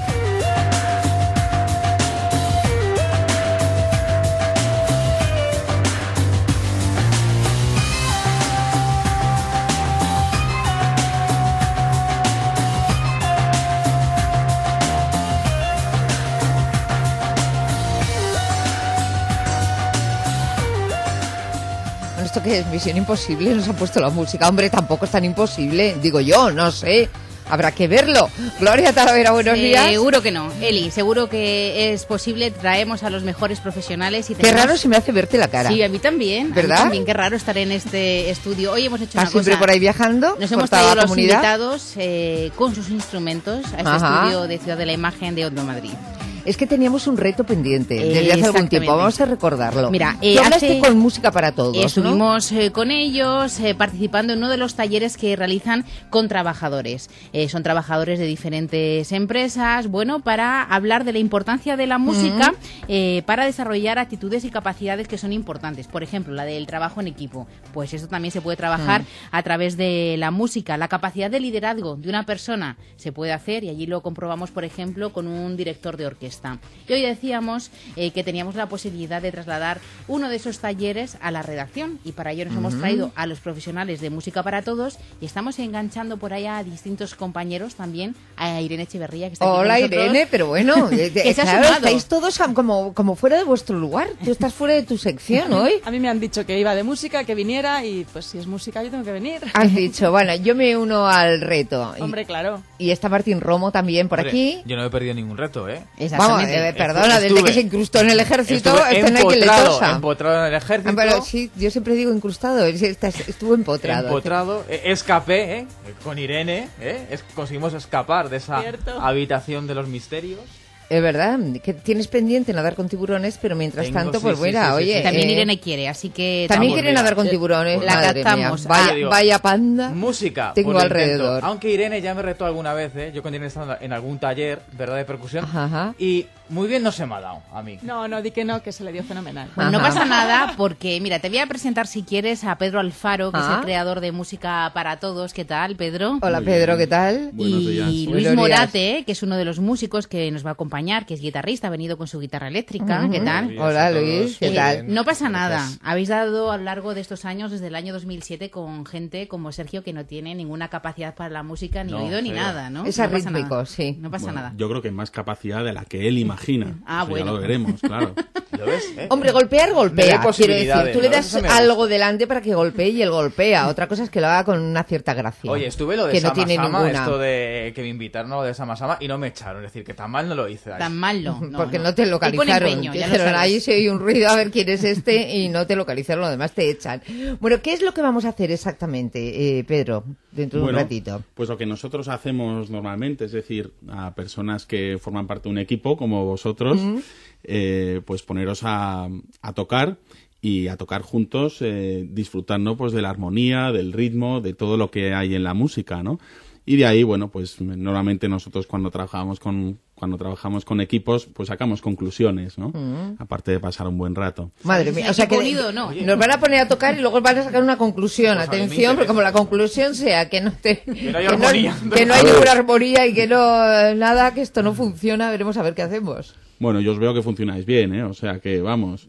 ¿Esto qué es? Misión Imposible, nos han puesto la música. Hombre, tampoco es tan imposible, digo yo, no sé. Habrá que verlo. Gloria Talavera, buenos días. Seguro que no, Eli, seguro que es posible. Traemos a los mejores profesionales y Qué tenemos... raro se me hace verte la cara. Sí, a mí también. ¿Verdad? A mí también, qué raro estar en este estudio. Hoy hemos hecho ¿Estás una siempre cosa... por ahí viajando? Nos por hemos toda traído la los comunidad? invitados eh, con sus instrumentos a este Ajá. estudio de Ciudad de la Imagen de Onda Madrid. Es que teníamos un reto pendiente desde hace algún tiempo. Vamos a recordarlo. Mira, eh, Tú hablaste hace- con Música para Todos, ¿no? Estuvimos eh, con ellos eh, participando en uno de los talleres que realizan con trabajadores. Eh, son trabajadores de diferentes empresas, bueno, para hablar de la importancia de la música eh, para desarrollar actitudes y capacidades que son importantes. Por ejemplo, la del trabajo en equipo. Pues eso también se puede trabajar Mm. a través de la música. La capacidad de liderazgo de una persona se puede hacer y allí lo comprobamos, por ejemplo, con un director de orquesta. Y hoy decíamos eh, que teníamos la posibilidad de trasladar uno de esos talleres a la redacción y para ello nos hemos Mm. traído a los profesionales de Música para Todos y estamos enganchando por ahí a distintos compañeros, también a Irene Echeverría, que está aquí Hola con nosotros. Irene, pero bueno, eh, Que se ha claro, sumado. estáis todos a- como, como fuera de vuestro lugar. Tú estás fuera de tu sección hoy. A mí me han dicho que iba de música, que viniera y pues si es música yo tengo que venir. Has dicho, bueno, yo me uno al reto. Y- Hombre, claro. Y está Martín Romo también por Hombre, aquí. Yo no he perdido ningún reto, ¿eh? Vamos, eh, perdona, desde Estuve- que se incrustó en el ejército, estuve esto no hay que le empotrado, tosa. empotrado en el ejército. Ah, pero sí, yo siempre digo incrustado, es- estás- estuvo empotrado. Empotrado, eh, escapé, ¿eh? Con Irene, ¿eh? Es- conseguimos escapar de esa Cierto. habitación de los misterios. Es verdad, que tienes pendiente nadar con tiburones, pero mientras Tengo, tanto, sí, pues sí, mira, sí, sí, oye... sí. También eh, Irene quiere, así que... También vamos, quiere nadar con tiburones, La madre captamos. mía. Vaya, Ah, digo, vaya panda. Música. Tengo pues lo intento. alrededor. Aunque Irene ya me retó alguna vez, ¿eh? Yo con Irene he estado en algún taller, ¿verdad? De percusión. Ajá, ajá. Y muy bien no se me ha dado a mí. No, no, di que no, que se le dio fenomenal. Bueno, no pasa nada porque, mira, te voy a presentar si quieres a Pedro Alfaro, que Ah. es el creador de Música para Todos. ¿Qué tal, Pedro? Hola Pedro, ¿qué tal? Y Luis Morate, que es uno de los músicos que nos va a acompañar, que es guitarrista, ha venido con su guitarra eléctrica. Ujú. ¿Qué tal? Hola Luis, ¿qué Eh, tal? No pasa nada. Habéis dado a lo largo de estos años, desde el año dos mil siete, con gente como Sergio que no tiene ninguna capacidad para la música, ni No, oído, ni cero. nada, ¿no? Es No pasa arrítmico, nada. sí. No pasa Bueno, nada. Yo creo que más capacidad de la que él imagina. Ah, Eso bueno. Ya lo veremos, claro. ¿Lo ves? ¿Eh? Hombre, golpear, Me golpea. da Quiero posibilidades, decir, tú le ¿no? das Eso me gusta. algo delante para que golpee y él golpea. Otra cosa es que lo haga con una cierta gracia. Oye, estuve lo de que no Sama tiene Sama, ninguna. esto de que me invitaron a lo de Sama Sama y no me echaron. Es decir, que tan mal no lo hice. ahí. Tan mal no. no, Porque no, no. te Él pone localizaron. empeño, ya lo Dijeron, sabes. ahí se oye un ruido, a ver quién es este, y no te localizaron, lo demás te echan. Bueno, ¿qué es lo que vamos a hacer exactamente, eh, Pedro, dentro de Bueno, un ratito? Pues lo que nosotros hacemos normalmente, es decir, a personas que forman parte de un equipo como vosotros, Ujú. eh, pues poneros a, a tocar y a tocar juntos, eh, disfrutando pues de la armonía, del ritmo, de todo lo que hay en la música, ¿no? Y de ahí, bueno, pues normalmente nosotros cuando trabajamos con cuando trabajamos con equipos, pues sacamos conclusiones, ¿no? Mm. Aparte de pasar un buen rato. Madre mía, o sea que unido, ¿no? nos van a poner a tocar y luego van a sacar una conclusión. Pues a mí me Atención, porque interesa. como la conclusión sea que no te, que no hay armonía. que no hay ninguna armonía y que no nada, que esto no funciona, veremos a ver qué hacemos. Bueno, yo os veo que funcionáis bien, ¿eh? O sea que, vamos,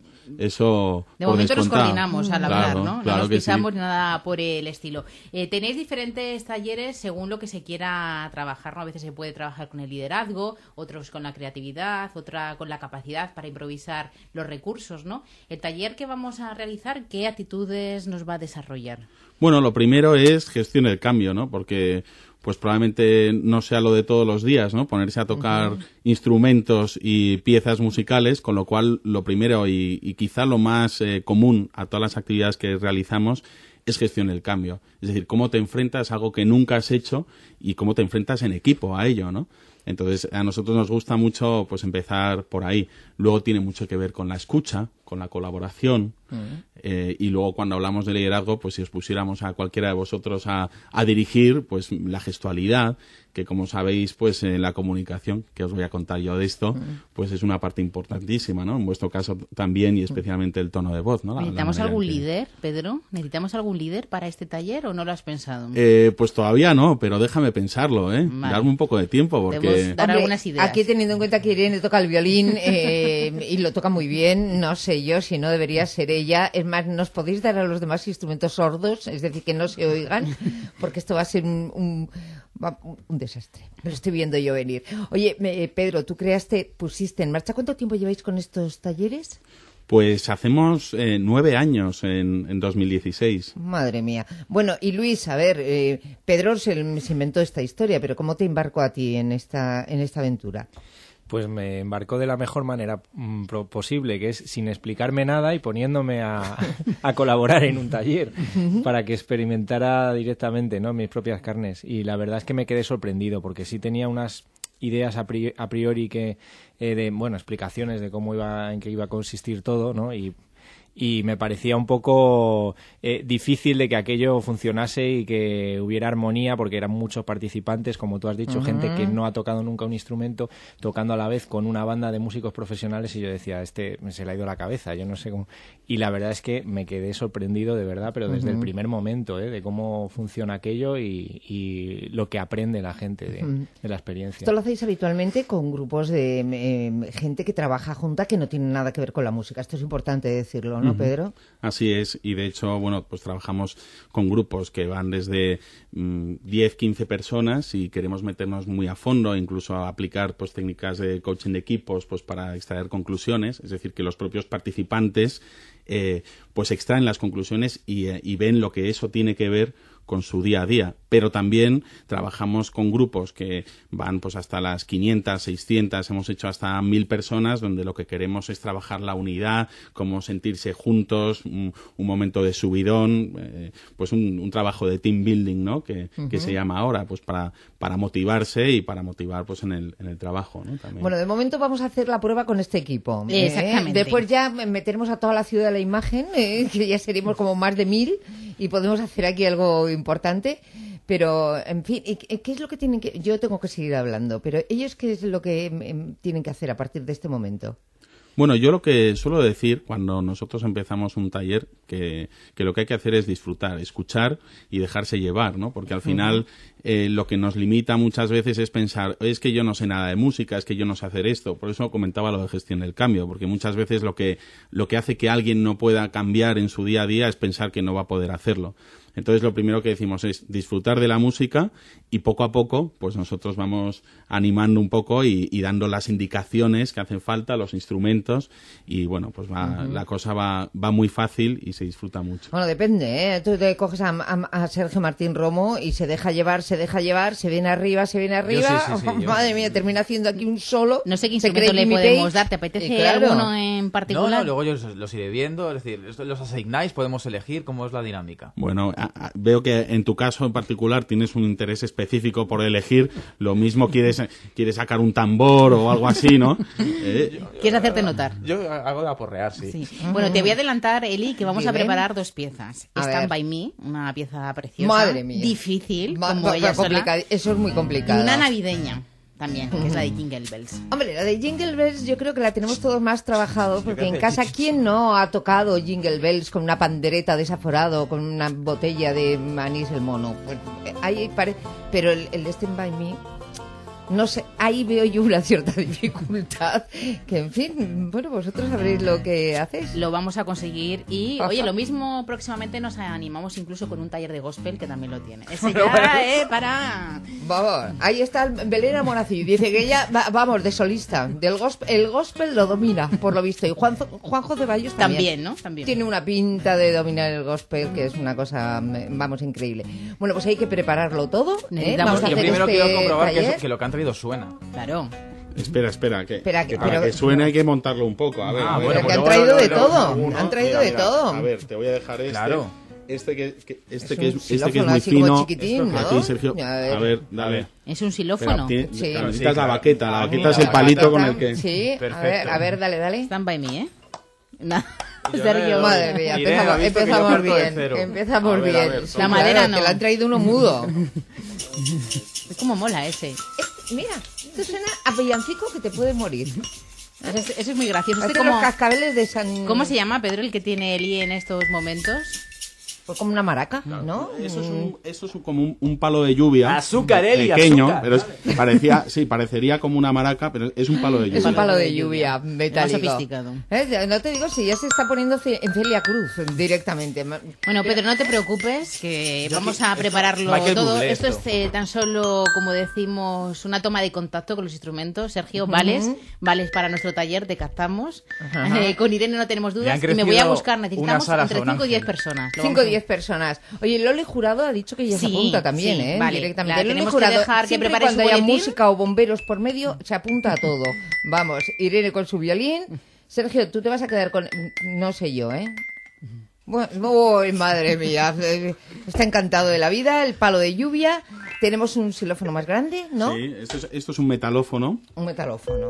eso De por momento nos descontado. coordinamos al Claro, hablar, ¿no? claro no nos que sí. pisamos ni nada por el estilo. Eh, tenéis diferentes talleres según lo que se quiera trabajar, ¿no? A veces se puede trabajar con el liderazgo, otros con la creatividad, otra con la capacidad para improvisar los recursos, ¿no? El taller que vamos a realizar, ¿qué actitudes nos va a desarrollar? Bueno, lo primero es gestión del cambio, ¿no? Porque pues probablemente no sea lo de todos los días, ¿no? Ponerse a tocar Ujú. instrumentos y piezas musicales, con lo cual lo primero y, y quizá lo más eh, común a todas las actividades que realizamos es gestión del cambio. Es decir, cómo te enfrentas a algo que nunca has hecho y cómo te enfrentas en equipo a ello, ¿no? Entonces, a nosotros nos gusta mucho pues empezar por ahí. Luego tiene mucho que ver con la escucha, con la colaboración. Mm. Eh, y luego cuando hablamos de liderazgo, pues si os pusiéramos a cualquiera de vosotros a, a dirigir, pues la gestualidad, que como sabéis, pues en la comunicación, que os voy a contar yo de esto, mm. pues es una parte importantísima, ¿no? En vuestro caso también, y especialmente el tono de voz, ¿no? La, ¿Necesitamos la algún que... líder, Pedro? ¿Necesitamos algún líder para este taller o no lo has pensado? Eh, pues todavía no, pero déjame pensarlo, ¿eh? Vale. Darme un poco de tiempo, porque... Debemos dar Hombre, algunas ideas. Aquí teniendo en cuenta que Irene toca el violín eh, y lo toca muy bien, no sé yo si no debería ser ella. Es más, ¿nos podéis dar a los demás instrumentos sordos? Es decir, que no se oigan, porque esto va a ser un, un, un desastre. Me lo estoy viendo yo venir. Oye, me, Pedro, tú creaste, pusiste en marcha. ¿Cuánto tiempo lleváis con estos talleres? Pues hacemos eh, nueve años en, en dos mil dieciséis. Madre mía. Bueno, y Luis, a ver, eh, Pedro se, se inventó esta historia, pero ¿cómo te embarcó a ti en esta, en esta aventura? Pues me embarcó de la mejor manera mm, posible, que es sin explicarme nada y poniéndome a, a colaborar en un taller para que experimentara directamente, ¿no?, mis propias carnes. Y la verdad es que me quedé sorprendido, porque sí tenía unas ideas a priori, a priori que eh, de, bueno, explicaciones de cómo iba, en qué iba a consistir todo, ¿no? Y y me parecía un poco eh, difícil de que aquello funcionase y que hubiera armonía, porque eran muchos participantes, como tú has dicho, uh-huh. gente que no ha tocado nunca un instrumento, tocando a la vez con una banda de músicos profesionales, y yo decía, este se le ha ido la cabeza, yo no sé cómo... Y la verdad es que me quedé sorprendido, de verdad, pero desde uh-huh. el primer momento, ¿eh? de cómo funciona aquello y, y lo que aprende la gente de, uh-huh. de la experiencia. Esto lo hacéis habitualmente con grupos de eh, gente que trabaja junta, que no tiene nada que ver con la música. Esto es importante decirlo, ¿no, Pedro? Así es, y de hecho, bueno, pues trabajamos con grupos que van desde mmm, diez, quince personas, y queremos meternos muy a fondo, incluso a aplicar pues técnicas de coaching de equipos pues para extraer conclusiones, es decir, que los propios participantes eh, pues extraen las conclusiones y, eh, y ven lo que eso tiene que ver con su día a día. Pero también trabajamos con grupos que van pues hasta las quinientas, seiscientas, hemos hecho hasta mil personas, donde lo que queremos es trabajar la unidad, cómo sentirse juntos, un, un momento de subidón, eh, pues un, un trabajo de team building, ¿no? Que, uh-huh. que se llama ahora, pues para, para motivarse y para motivar pues en el, en el trabajo, ¿no? También. Bueno, de momento vamos a hacer la prueba con este equipo. ¿eh? Exactamente. Después ya meteremos a toda la ciudad de la imagen, eh, que ya seríamos como más de mil, y podemos hacer aquí algo importante. Pero, en fin, ¿qué es lo que tienen que...? Yo tengo que seguir hablando, pero ¿ellos qué es lo que em, tienen que hacer a partir de este momento? Bueno, yo lo que suelo decir cuando nosotros empezamos un taller, que, que lo que hay que hacer es disfrutar, escuchar y dejarse llevar, ¿no? Porque al final uh-huh. eh, lo que nos limita muchas veces es pensar, es que yo no sé nada de música, es que yo no sé hacer esto. Por eso comentaba lo de gestión del cambio, porque muchas veces lo que, lo que hace que alguien no pueda cambiar en su día a día es pensar que no va a poder hacerlo. Entonces lo primero que decimos es disfrutar de la música, y poco a poco pues nosotros vamos animando un poco y, y dando las indicaciones que hacen falta, los instrumentos, y bueno, pues va, uh-huh. la cosa va, va muy fácil y se disfruta mucho. Bueno, depende, ¿eh? Tú te coges a, a, a Sergio Martín Romo y se deja llevar, se deja llevar, se viene arriba, se viene arriba, sí, sí, sí, oh, yo... madre mía, termina haciendo aquí un solo. No sé qué instrumento le podemos dar, ¿te apetece eh, claro. alguno en particular? No, no, luego yo los, los iré viendo, es decir, los asignáis, podemos elegir cómo es la dinámica. Bueno, a, a, veo que en tu caso en particular tienes un interés específico por elegir, lo mismo quieres, quieres sacar un tambor o algo así, ¿no? Eh, ¿Quieres hacerte notar? Yo hago de aporrear, sí. sí. Uh-huh. Bueno, te voy a adelantar, Eli, que vamos Bien. a preparar dos piezas. A Stand ver. by Me, una pieza preciosa. Madre mía. Difícil, Va, como va, ella va sola. Eso es muy complicado. Y una navideña también, que es la de Jingle Bells. Hombre, la de Jingle Bells yo creo que la tenemos todos más trabajado, porque en casa, ¿quién no ha tocado Jingle Bells con una pandereta desaforado, con una botella de anís el mono? Pues, ahí pare... Pero el, el Stand By Me, no sé, ahí veo yo una cierta dificultad, que en fin, bueno, vosotros sabréis lo que hacéis. Lo vamos a conseguir y, oye, lo mismo próximamente nos animamos incluso con un taller de gospel que también lo tiene. Ese ya, eh, para... Vamos, ahí está Belén Amonací, dice que ella, va, vamos, de solista, del gospel, el gospel lo domina, por lo visto, y Juan, Juanjo Ceballos también. También, ¿no? También. Tiene una pinta de dominar el gospel, que es una cosa, vamos, increíble. Bueno, pues hay que prepararlo todo, ¿eh? Vamos a Yo hacer primero este quiero comprobar que, taller. eso, que lo que han traído suena. Claro. Espera, espera, que, Espera, que- que para pero- que suene hay que montarlo un poco. A ver, Ah, a ver. bueno, que pues han luego traído lo- de lo- todo, Uno, han traído mira, de mira, todo. A ver, te voy a dejar este. Claro. Este que, que- este Es que es, un este que es xilófono muy así como fino. chiquitín, ¿no? Aquí, Sergio. A A ver. ver, dale. Es un Espera, xilófono. tiene- Sí. necesitas Sí, la claro. baqueta. La Ah, baqueta es la el palito baqueta. con el que... Sí, a Perfecto. ver, a ver, dale, dale. Stand by Me, ¿eh? Sergio. Madre mía, empezamos, empezamos bien. Empezamos ver, bien. ver, Sí, la claro, madera no. Te la han traído uno mudo. Es como mola ese. Eh, mira, esto suena a villancico que te puede morir. Eso es, eso es muy gracioso. Hace Este como, los cascabeles de San... ¿Cómo se llama, Pedro, el que tiene el I en estos momentos? Pues como una maraca, ¿no? Eso es, un, eso es como un, un palo de lluvia. Azúcar, Eli, pequeño, azúcar. pero es, parecía, sí, parecería como una maraca, pero es un palo de lluvia. Es un palo de lluvia metálico. Más sofisticado. ¿Eh? No te digo si ya se está poniendo ce- en Celia Cruz directamente. Bueno, Pedro, no te preocupes, que vamos a prepararlo Michael todo. Bublé, Esto esto. es eh, tan solo, como decimos, una toma de contacto con los instrumentos. Sergio, Ujú. vales, vales para nuestro taller, te captamos. Ajá. Eh, con Irene no tenemos Le han dudas y me voy a crecido buscar, necesitamos unas alas entre a un cinco y diez ángel. personas. Lo cinco o vamos a- diez personas. Oye, Loli Jurado ha dicho que ya se Sí, apunta también, sí, ¿eh? vale. Directamente. La Loli tenemos que Jurado, dejar que siempre prepare cuando su haya boletín. música o bomberos por medio, se apunta a todo. Vamos, Irene con su violín. Sergio, tú te vas a quedar con... No sé yo, ¿eh? Bueno, uy, madre mía. Está encantado de la vida, el palo de lluvia. Tenemos un xilófono más grande, ¿no? Sí, esto es, esto es un metalófono. Un metalófono.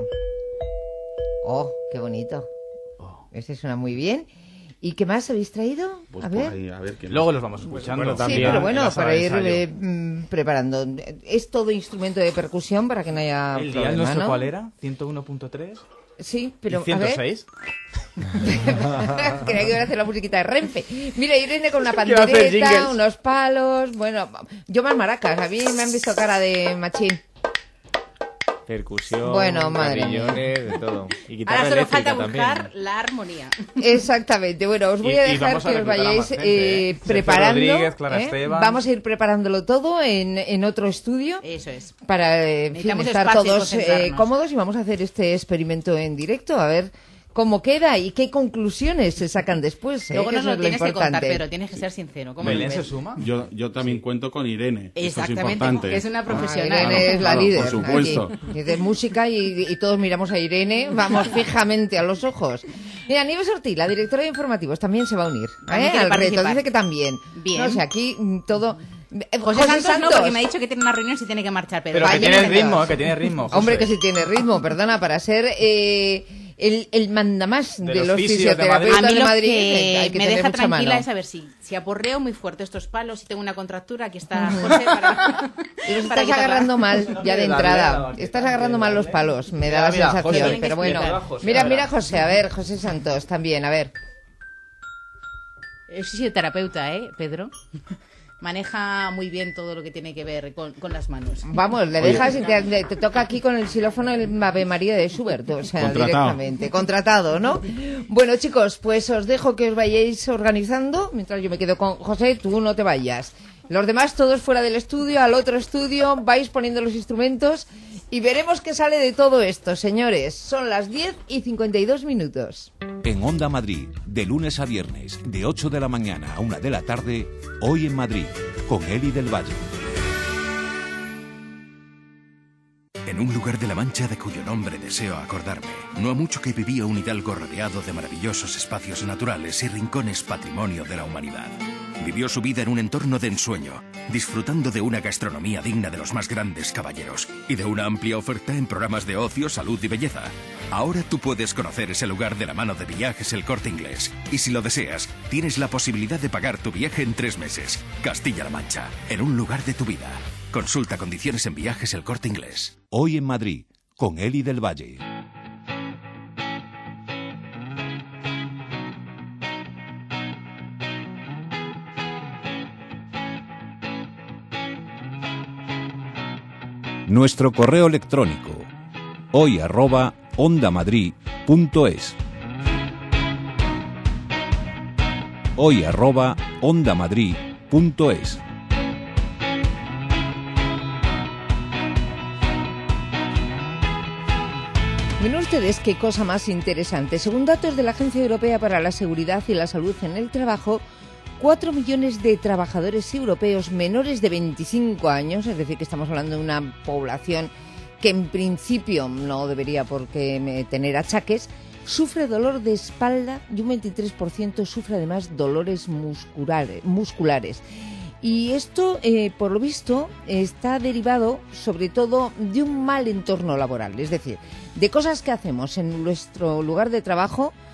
Oh, qué bonito. Este suena muy bien. ¿Y qué más habéis traído? Pues a por ver. ahí, a ver qué Luego más. los vamos escuchando. Bueno, Sí, también pero en bueno, la sala para de ir ensayo. eh, mm, preparando. Es todo instrumento de percusión para que no haya ¿El problema, dial nuestro ¿no? cuál era? ¿ciento uno punto tres? Sí, pero ¿Y ciento a ver. seis? Creía que iba a hacer la musiquita de Renfe. Mira, Irene con una Que va a hacer pandereta, jingles. unos palos. Bueno, yo más maracas. A mí me han visto cara de machín. Percusión, Bueno, madre mía. carrillones, de todo. Y guitarra Ahora solo eléctrica falta buscar también. la armonía. Exactamente. Bueno, os voy Y- a y dejar vamos a que os reclutar a vayáis más gente, eh, ¿eh? Sergio preparando. Rodríguez, Clara ¿eh? Esteban. Vamos a ir preparándolo todo en, en otro estudio. Eso es. Para eh, en fin, Necesitamos estar espacio y todos eh, concentrarnos. cómodos y vamos a hacer este experimento en directo a ver cómo queda y qué conclusiones se sacan después. ¿eh? Luego Que nos eso lo es tienes que contar, importante. pero tienes que ser sincero. ¿Cómo lo ¿Belén se ves? suma? Yo, yo también cuento con Irene. Esto es Exactamente, importante. que es una Ah, profesional. Irene es la Claro, líder. por supuesto. Aquí. Es de música y, y todos miramos a Irene, vamos fijamente a los ojos. Mira, Nieves Ortiz, la directora de informativos, también se va a unir También ¿eh? quiere al reto. participar. Dice que también. Bien. No sé, aquí mm, todo. Eh, José, Santos, no, porque me ha dicho que tiene una reunión y tiene que marchar. Pedro. Pero que Vaya tiene mierda. ritmo, eh, que tiene ritmo. José. Hombre, que sí tiene ritmo, perdona, para ser eh, el, el mandamás de, De los los fisios de fisioterapeutas A mí de lo Madrid. que hay que me tener deja mucha tranquila mano. es saber si, si aporreo muy fuerte estos palos, si tengo una contractura, aquí está José para, Los para estás quitarla. agarrando mal, ya de Dale, entrada. dale, Estás dale, agarrando mal los palos, me da la Mira, mira, sensación. José, pero bueno, mira, José, mira, ahora. mira José, a ver, José Santos también, a ver. Es fisioterapeuta, ¿eh, Pedro? Maneja muy bien todo lo que tiene que ver con, con las manos. Vamos, le Oye. dejas y te, te toca aquí con el xilófono el Ave María de Schubert, o sea, Contratado. directamente, contratado, ¿no? Bueno, chicos, pues os dejo que os vayáis organizando, mientras yo me quedo con José, tú no te vayas. Los demás todos fuera del estudio, al otro estudio, vais poniendo los instrumentos y veremos qué sale de todo esto, señores. Son las diez y cincuenta y dos minutos. En Onda Madrid, de lunes a viernes, de ocho de la mañana a una de la tarde, Hoy en Madrid, con Eli del Valle. En un lugar de la Mancha de cuyo nombre deseo acordarme, no ha mucho que vivía un hidalgo rodeado de maravillosos espacios naturales y rincones patrimonio de la humanidad. Vivió su vida en un entorno de ensueño, disfrutando de una gastronomía digna de los más grandes caballeros y de una amplia oferta en programas de ocio, salud y belleza. Ahora tú puedes conocer ese lugar de la mano de Viajes El Corte Inglés. Y si lo deseas, tienes la posibilidad de pagar tu viaje en tres meses. Castilla-La Mancha, en un lugar de tu vida. Consulta condiciones en Viajes El Corte Inglés. Hoy en Madrid, con Eli del Valle. Nuestro correo electrónico hoy arroba ondamadrid.es hoy arroba ondamadrid.es. Miren ustedes qué cosa más interesante. Según datos de la Agencia Europea para la Seguridad y la Salud en el Trabajo, cuatro millones de trabajadores europeos menores de veinticinco años, es decir, que estamos hablando de una población que en principio no debería por qué tener achaques, sufre dolor de espalda y un veintitrés por ciento sufre además dolores musculares. musculares. Y esto, eh, por lo visto, está derivado sobre todo de un mal entorno laboral, es decir, de cosas que hacemos en nuestro lugar de trabajo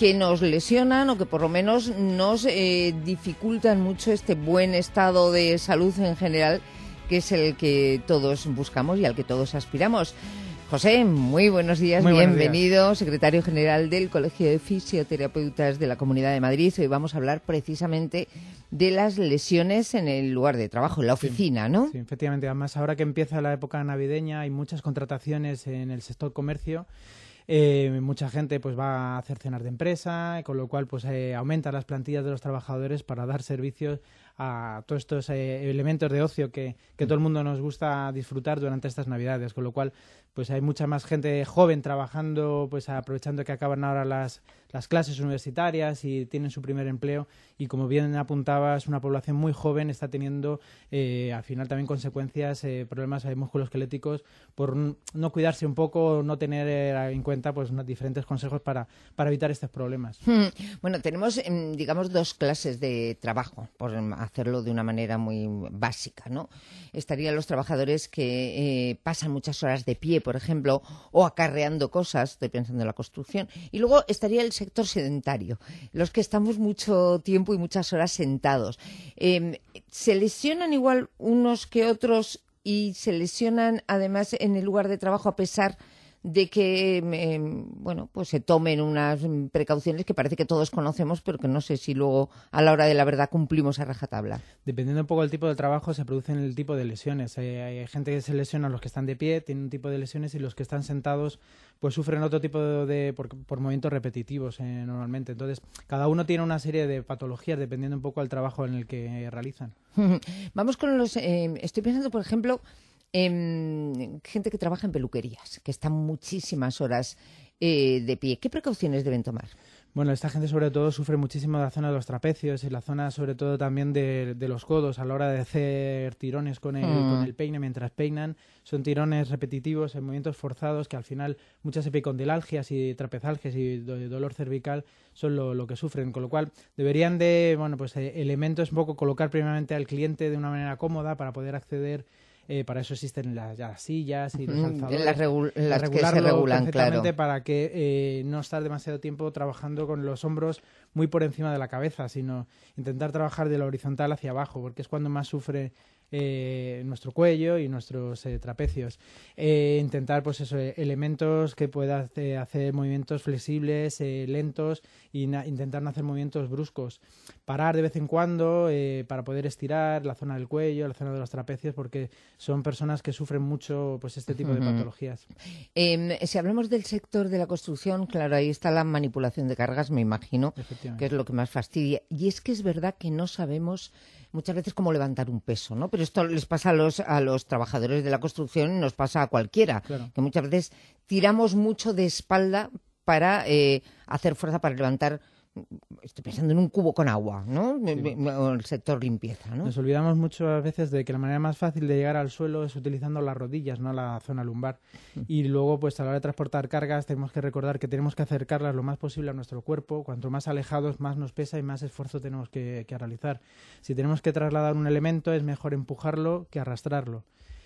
que nos lesionan o que por lo menos nos eh, dificultan mucho este buen estado de salud en general, que es el que todos buscamos y al que todos aspiramos. José, muy buenos días, muy buenos bienvenido, días. Secretario General del Colegio de Fisioterapeutas de la Comunidad de Madrid. Hoy vamos a hablar precisamente de las lesiones en el lugar de trabajo, en la oficina, sí, ¿no? Sí, efectivamente. Además, ahora que empieza la época navideña, hay muchas contrataciones en el sector comercio. Eh, mucha gente pues va a hacer cenas de empresa, con lo cual pues eh, aumenta las plantillas de los trabajadores para dar servicios a todos estos eh, elementos de ocio que, que todo el mundo nos gusta disfrutar durante estas Navidades, con lo cual pues hay mucha más gente joven trabajando, pues aprovechando que acaban ahora las, las clases universitarias y tienen su primer empleo, y como bien apuntabas, una población muy joven está teniendo eh, al final también consecuencias, eh, problemas eh, musculoesqueléticos por no cuidarse un poco, no tener eh, en cuenta pues unos diferentes consejos para, para evitar estos problemas. Hmm. Bueno, tenemos digamos dos clases de trabajo, por hacerlo de una manera muy básica, ¿no? Estarían los trabajadores que eh, pasan muchas horas de pie, por ejemplo, o acarreando cosas, estoy pensando en la construcción, y luego estaría el sector sedentario, los que estamos mucho tiempo y muchas horas sentados. Eh, ¿Se lesionan igual unos que otros y se lesionan además en el lugar de trabajo a pesar de que eh, bueno, pues se tomen unas precauciones que parece que todos conocemos, pero que no sé si luego a la hora de la verdad cumplimos a rajatabla? Dependiendo un poco del tipo de trabajo se producen el tipo de lesiones. Eh, hay gente que se lesiona, los que están de pie tienen un tipo de lesiones, y los que están sentados pues sufren otro tipo de, de por, por movimientos repetitivos eh, normalmente. Entonces cada uno tiene una serie de patologías dependiendo un poco del trabajo en el que realizan. Vamos con los... Eh, estoy pensando, por ejemplo, Eh, gente que trabaja en peluquerías, que están muchísimas horas eh, de pie. ¿Qué precauciones deben tomar? Bueno, esta gente sobre todo sufre muchísimo de la zona de los trapecios y la zona sobre todo también de, de los codos a la hora de hacer tirones con el, mm. con el peine mientras peinan. Son tirones repetitivos en movimientos forzados que al final muchas epicondilalgias y trapezalgias y do, dolor cervical son lo, lo que sufren, con lo cual deberían de, bueno, pues eh, elementos un poco colocar primeramente al cliente de una manera cómoda para poder acceder. Eh, para eso existen las, las sillas y los alzadores. Las, regu las que se regulan, claro. Para que eh, no estar demasiado tiempo trabajando con los hombros muy por encima de la cabeza, sino intentar trabajar de la horizontal hacia abajo, porque es cuando más sufre eh, nuestro cuello y nuestros eh, trapecios. Eh, intentar, pues eso, eh, elementos que puedan eh, hacer movimientos flexibles, eh, lentos, y intentar no hacer movimientos bruscos. Parar de vez en cuando eh, para poder estirar la zona del cuello, la zona de los trapecios, porque son personas que sufren mucho pues este tipo uh-huh. de patologías. Eh, si hablamos del sector de la construcción, claro, ahí está la manipulación de cargas, me imagino, que es lo que más fastidia. Y es que es verdad que no sabemos muchas veces cómo levantar un peso, ¿no? Pero esto les pasa a los, a los trabajadores de la construcción y nos pasa a cualquiera, claro. Que muchas veces tiramos mucho de espalda para eh, hacer fuerza para levantar. Estoy pensando en un cubo con agua, ¿no? Sí. O el sector limpieza, ¿no? Nos olvidamos muchas veces de que la manera más fácil de llegar al suelo es utilizando las rodillas, no la zona lumbar. Mm. Y luego, pues a la hora de transportar cargas, tenemos que recordar que tenemos que acercarlas lo más posible a nuestro cuerpo. Cuanto más alejados, más nos pesa y más esfuerzo tenemos que, que realizar. Si tenemos que trasladar un elemento, es mejor empujarlo que arrastrarlo.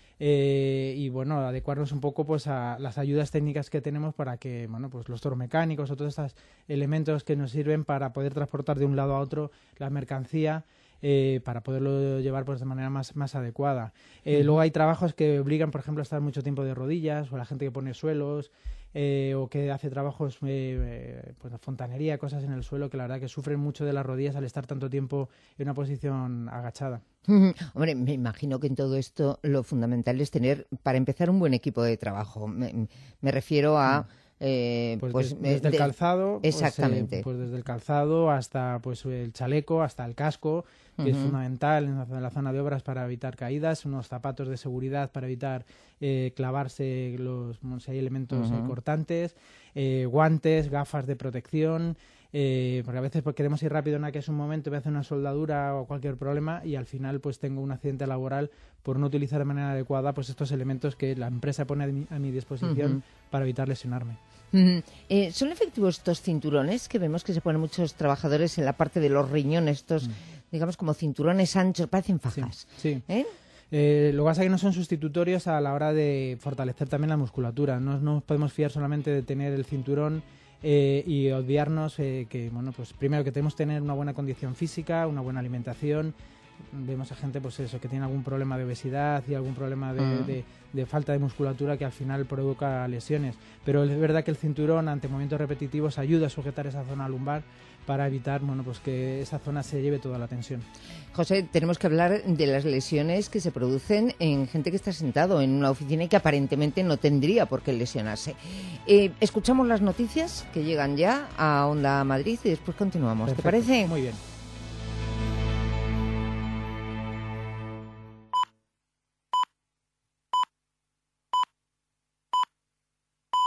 Eh, y bueno, adecuarnos un poco pues a las ayudas técnicas que tenemos para que, bueno, pues los toromecánicos o todos estos elementos que nos sirven para poder transportar de un lado a otro la mercancía, eh, para poderlo llevar pues de manera más, más adecuada. Eh, uh-huh. Luego hay trabajos que obligan, por ejemplo, a estar mucho tiempo de rodillas, o la gente que pone suelos, eh, o que hace trabajos eh, eh, pues de fontanería, cosas en el suelo, que la verdad que sufren mucho de las rodillas al estar tanto tiempo en una posición agachada. Hombre, me imagino que en todo esto lo fundamental es tener, para empezar, un buen equipo de trabajo. Me, me refiero a... Eh, pues, pues desde, desde el calzado, exactamente. Pues, eh, pues desde el calzado hasta pues el chaleco, hasta el casco, que uh-huh. es fundamental en la, en la zona de obras para evitar caídas, unos zapatos de seguridad para evitar eh, clavarse los, si hay elementos uh-huh. eh, cortantes, eh, guantes, gafas de protección. Eh, porque a veces pues, queremos ir rápido en aquel es un momento, voy a hacer una soldadura o cualquier problema y al final pues tengo un accidente laboral por no utilizar de manera adecuada pues estos elementos que la empresa pone a mi, a mi disposición uh-huh. para evitar lesionarme. Uh-huh. Eh, ¿Son efectivos estos cinturones que vemos que se ponen muchos trabajadores en la parte de los riñones, estos, uh-huh. digamos, como cinturones anchos, parecen fajas? Sí. sí. ¿Eh? Eh, lo que pasa es que no son sustitutorios a la hora de fortalecer también la musculatura. No nos podemos fiar solamente de tener el cinturón eh, y obviarnos eh, que, bueno, pues primero que tenemos que tener una buena condición física, una buena alimentación. Vemos a gente, pues eso, que tiene algún problema de obesidad y algún problema de, Mm. de, de falta de musculatura que al final provoca lesiones. Pero es verdad que el cinturón ante movimientos repetitivos ayuda a sujetar esa zona lumbar para evitar, bueno, pues que esa zona se lleve toda la tensión. José, tenemos que hablar de las lesiones que se producen en gente que está sentado en una oficina y que aparentemente no tendría por qué lesionarse. Eh, escuchamos las noticias que llegan ya a Onda Madrid y después continuamos. Perfecto. ¿Te parece? Muy bien.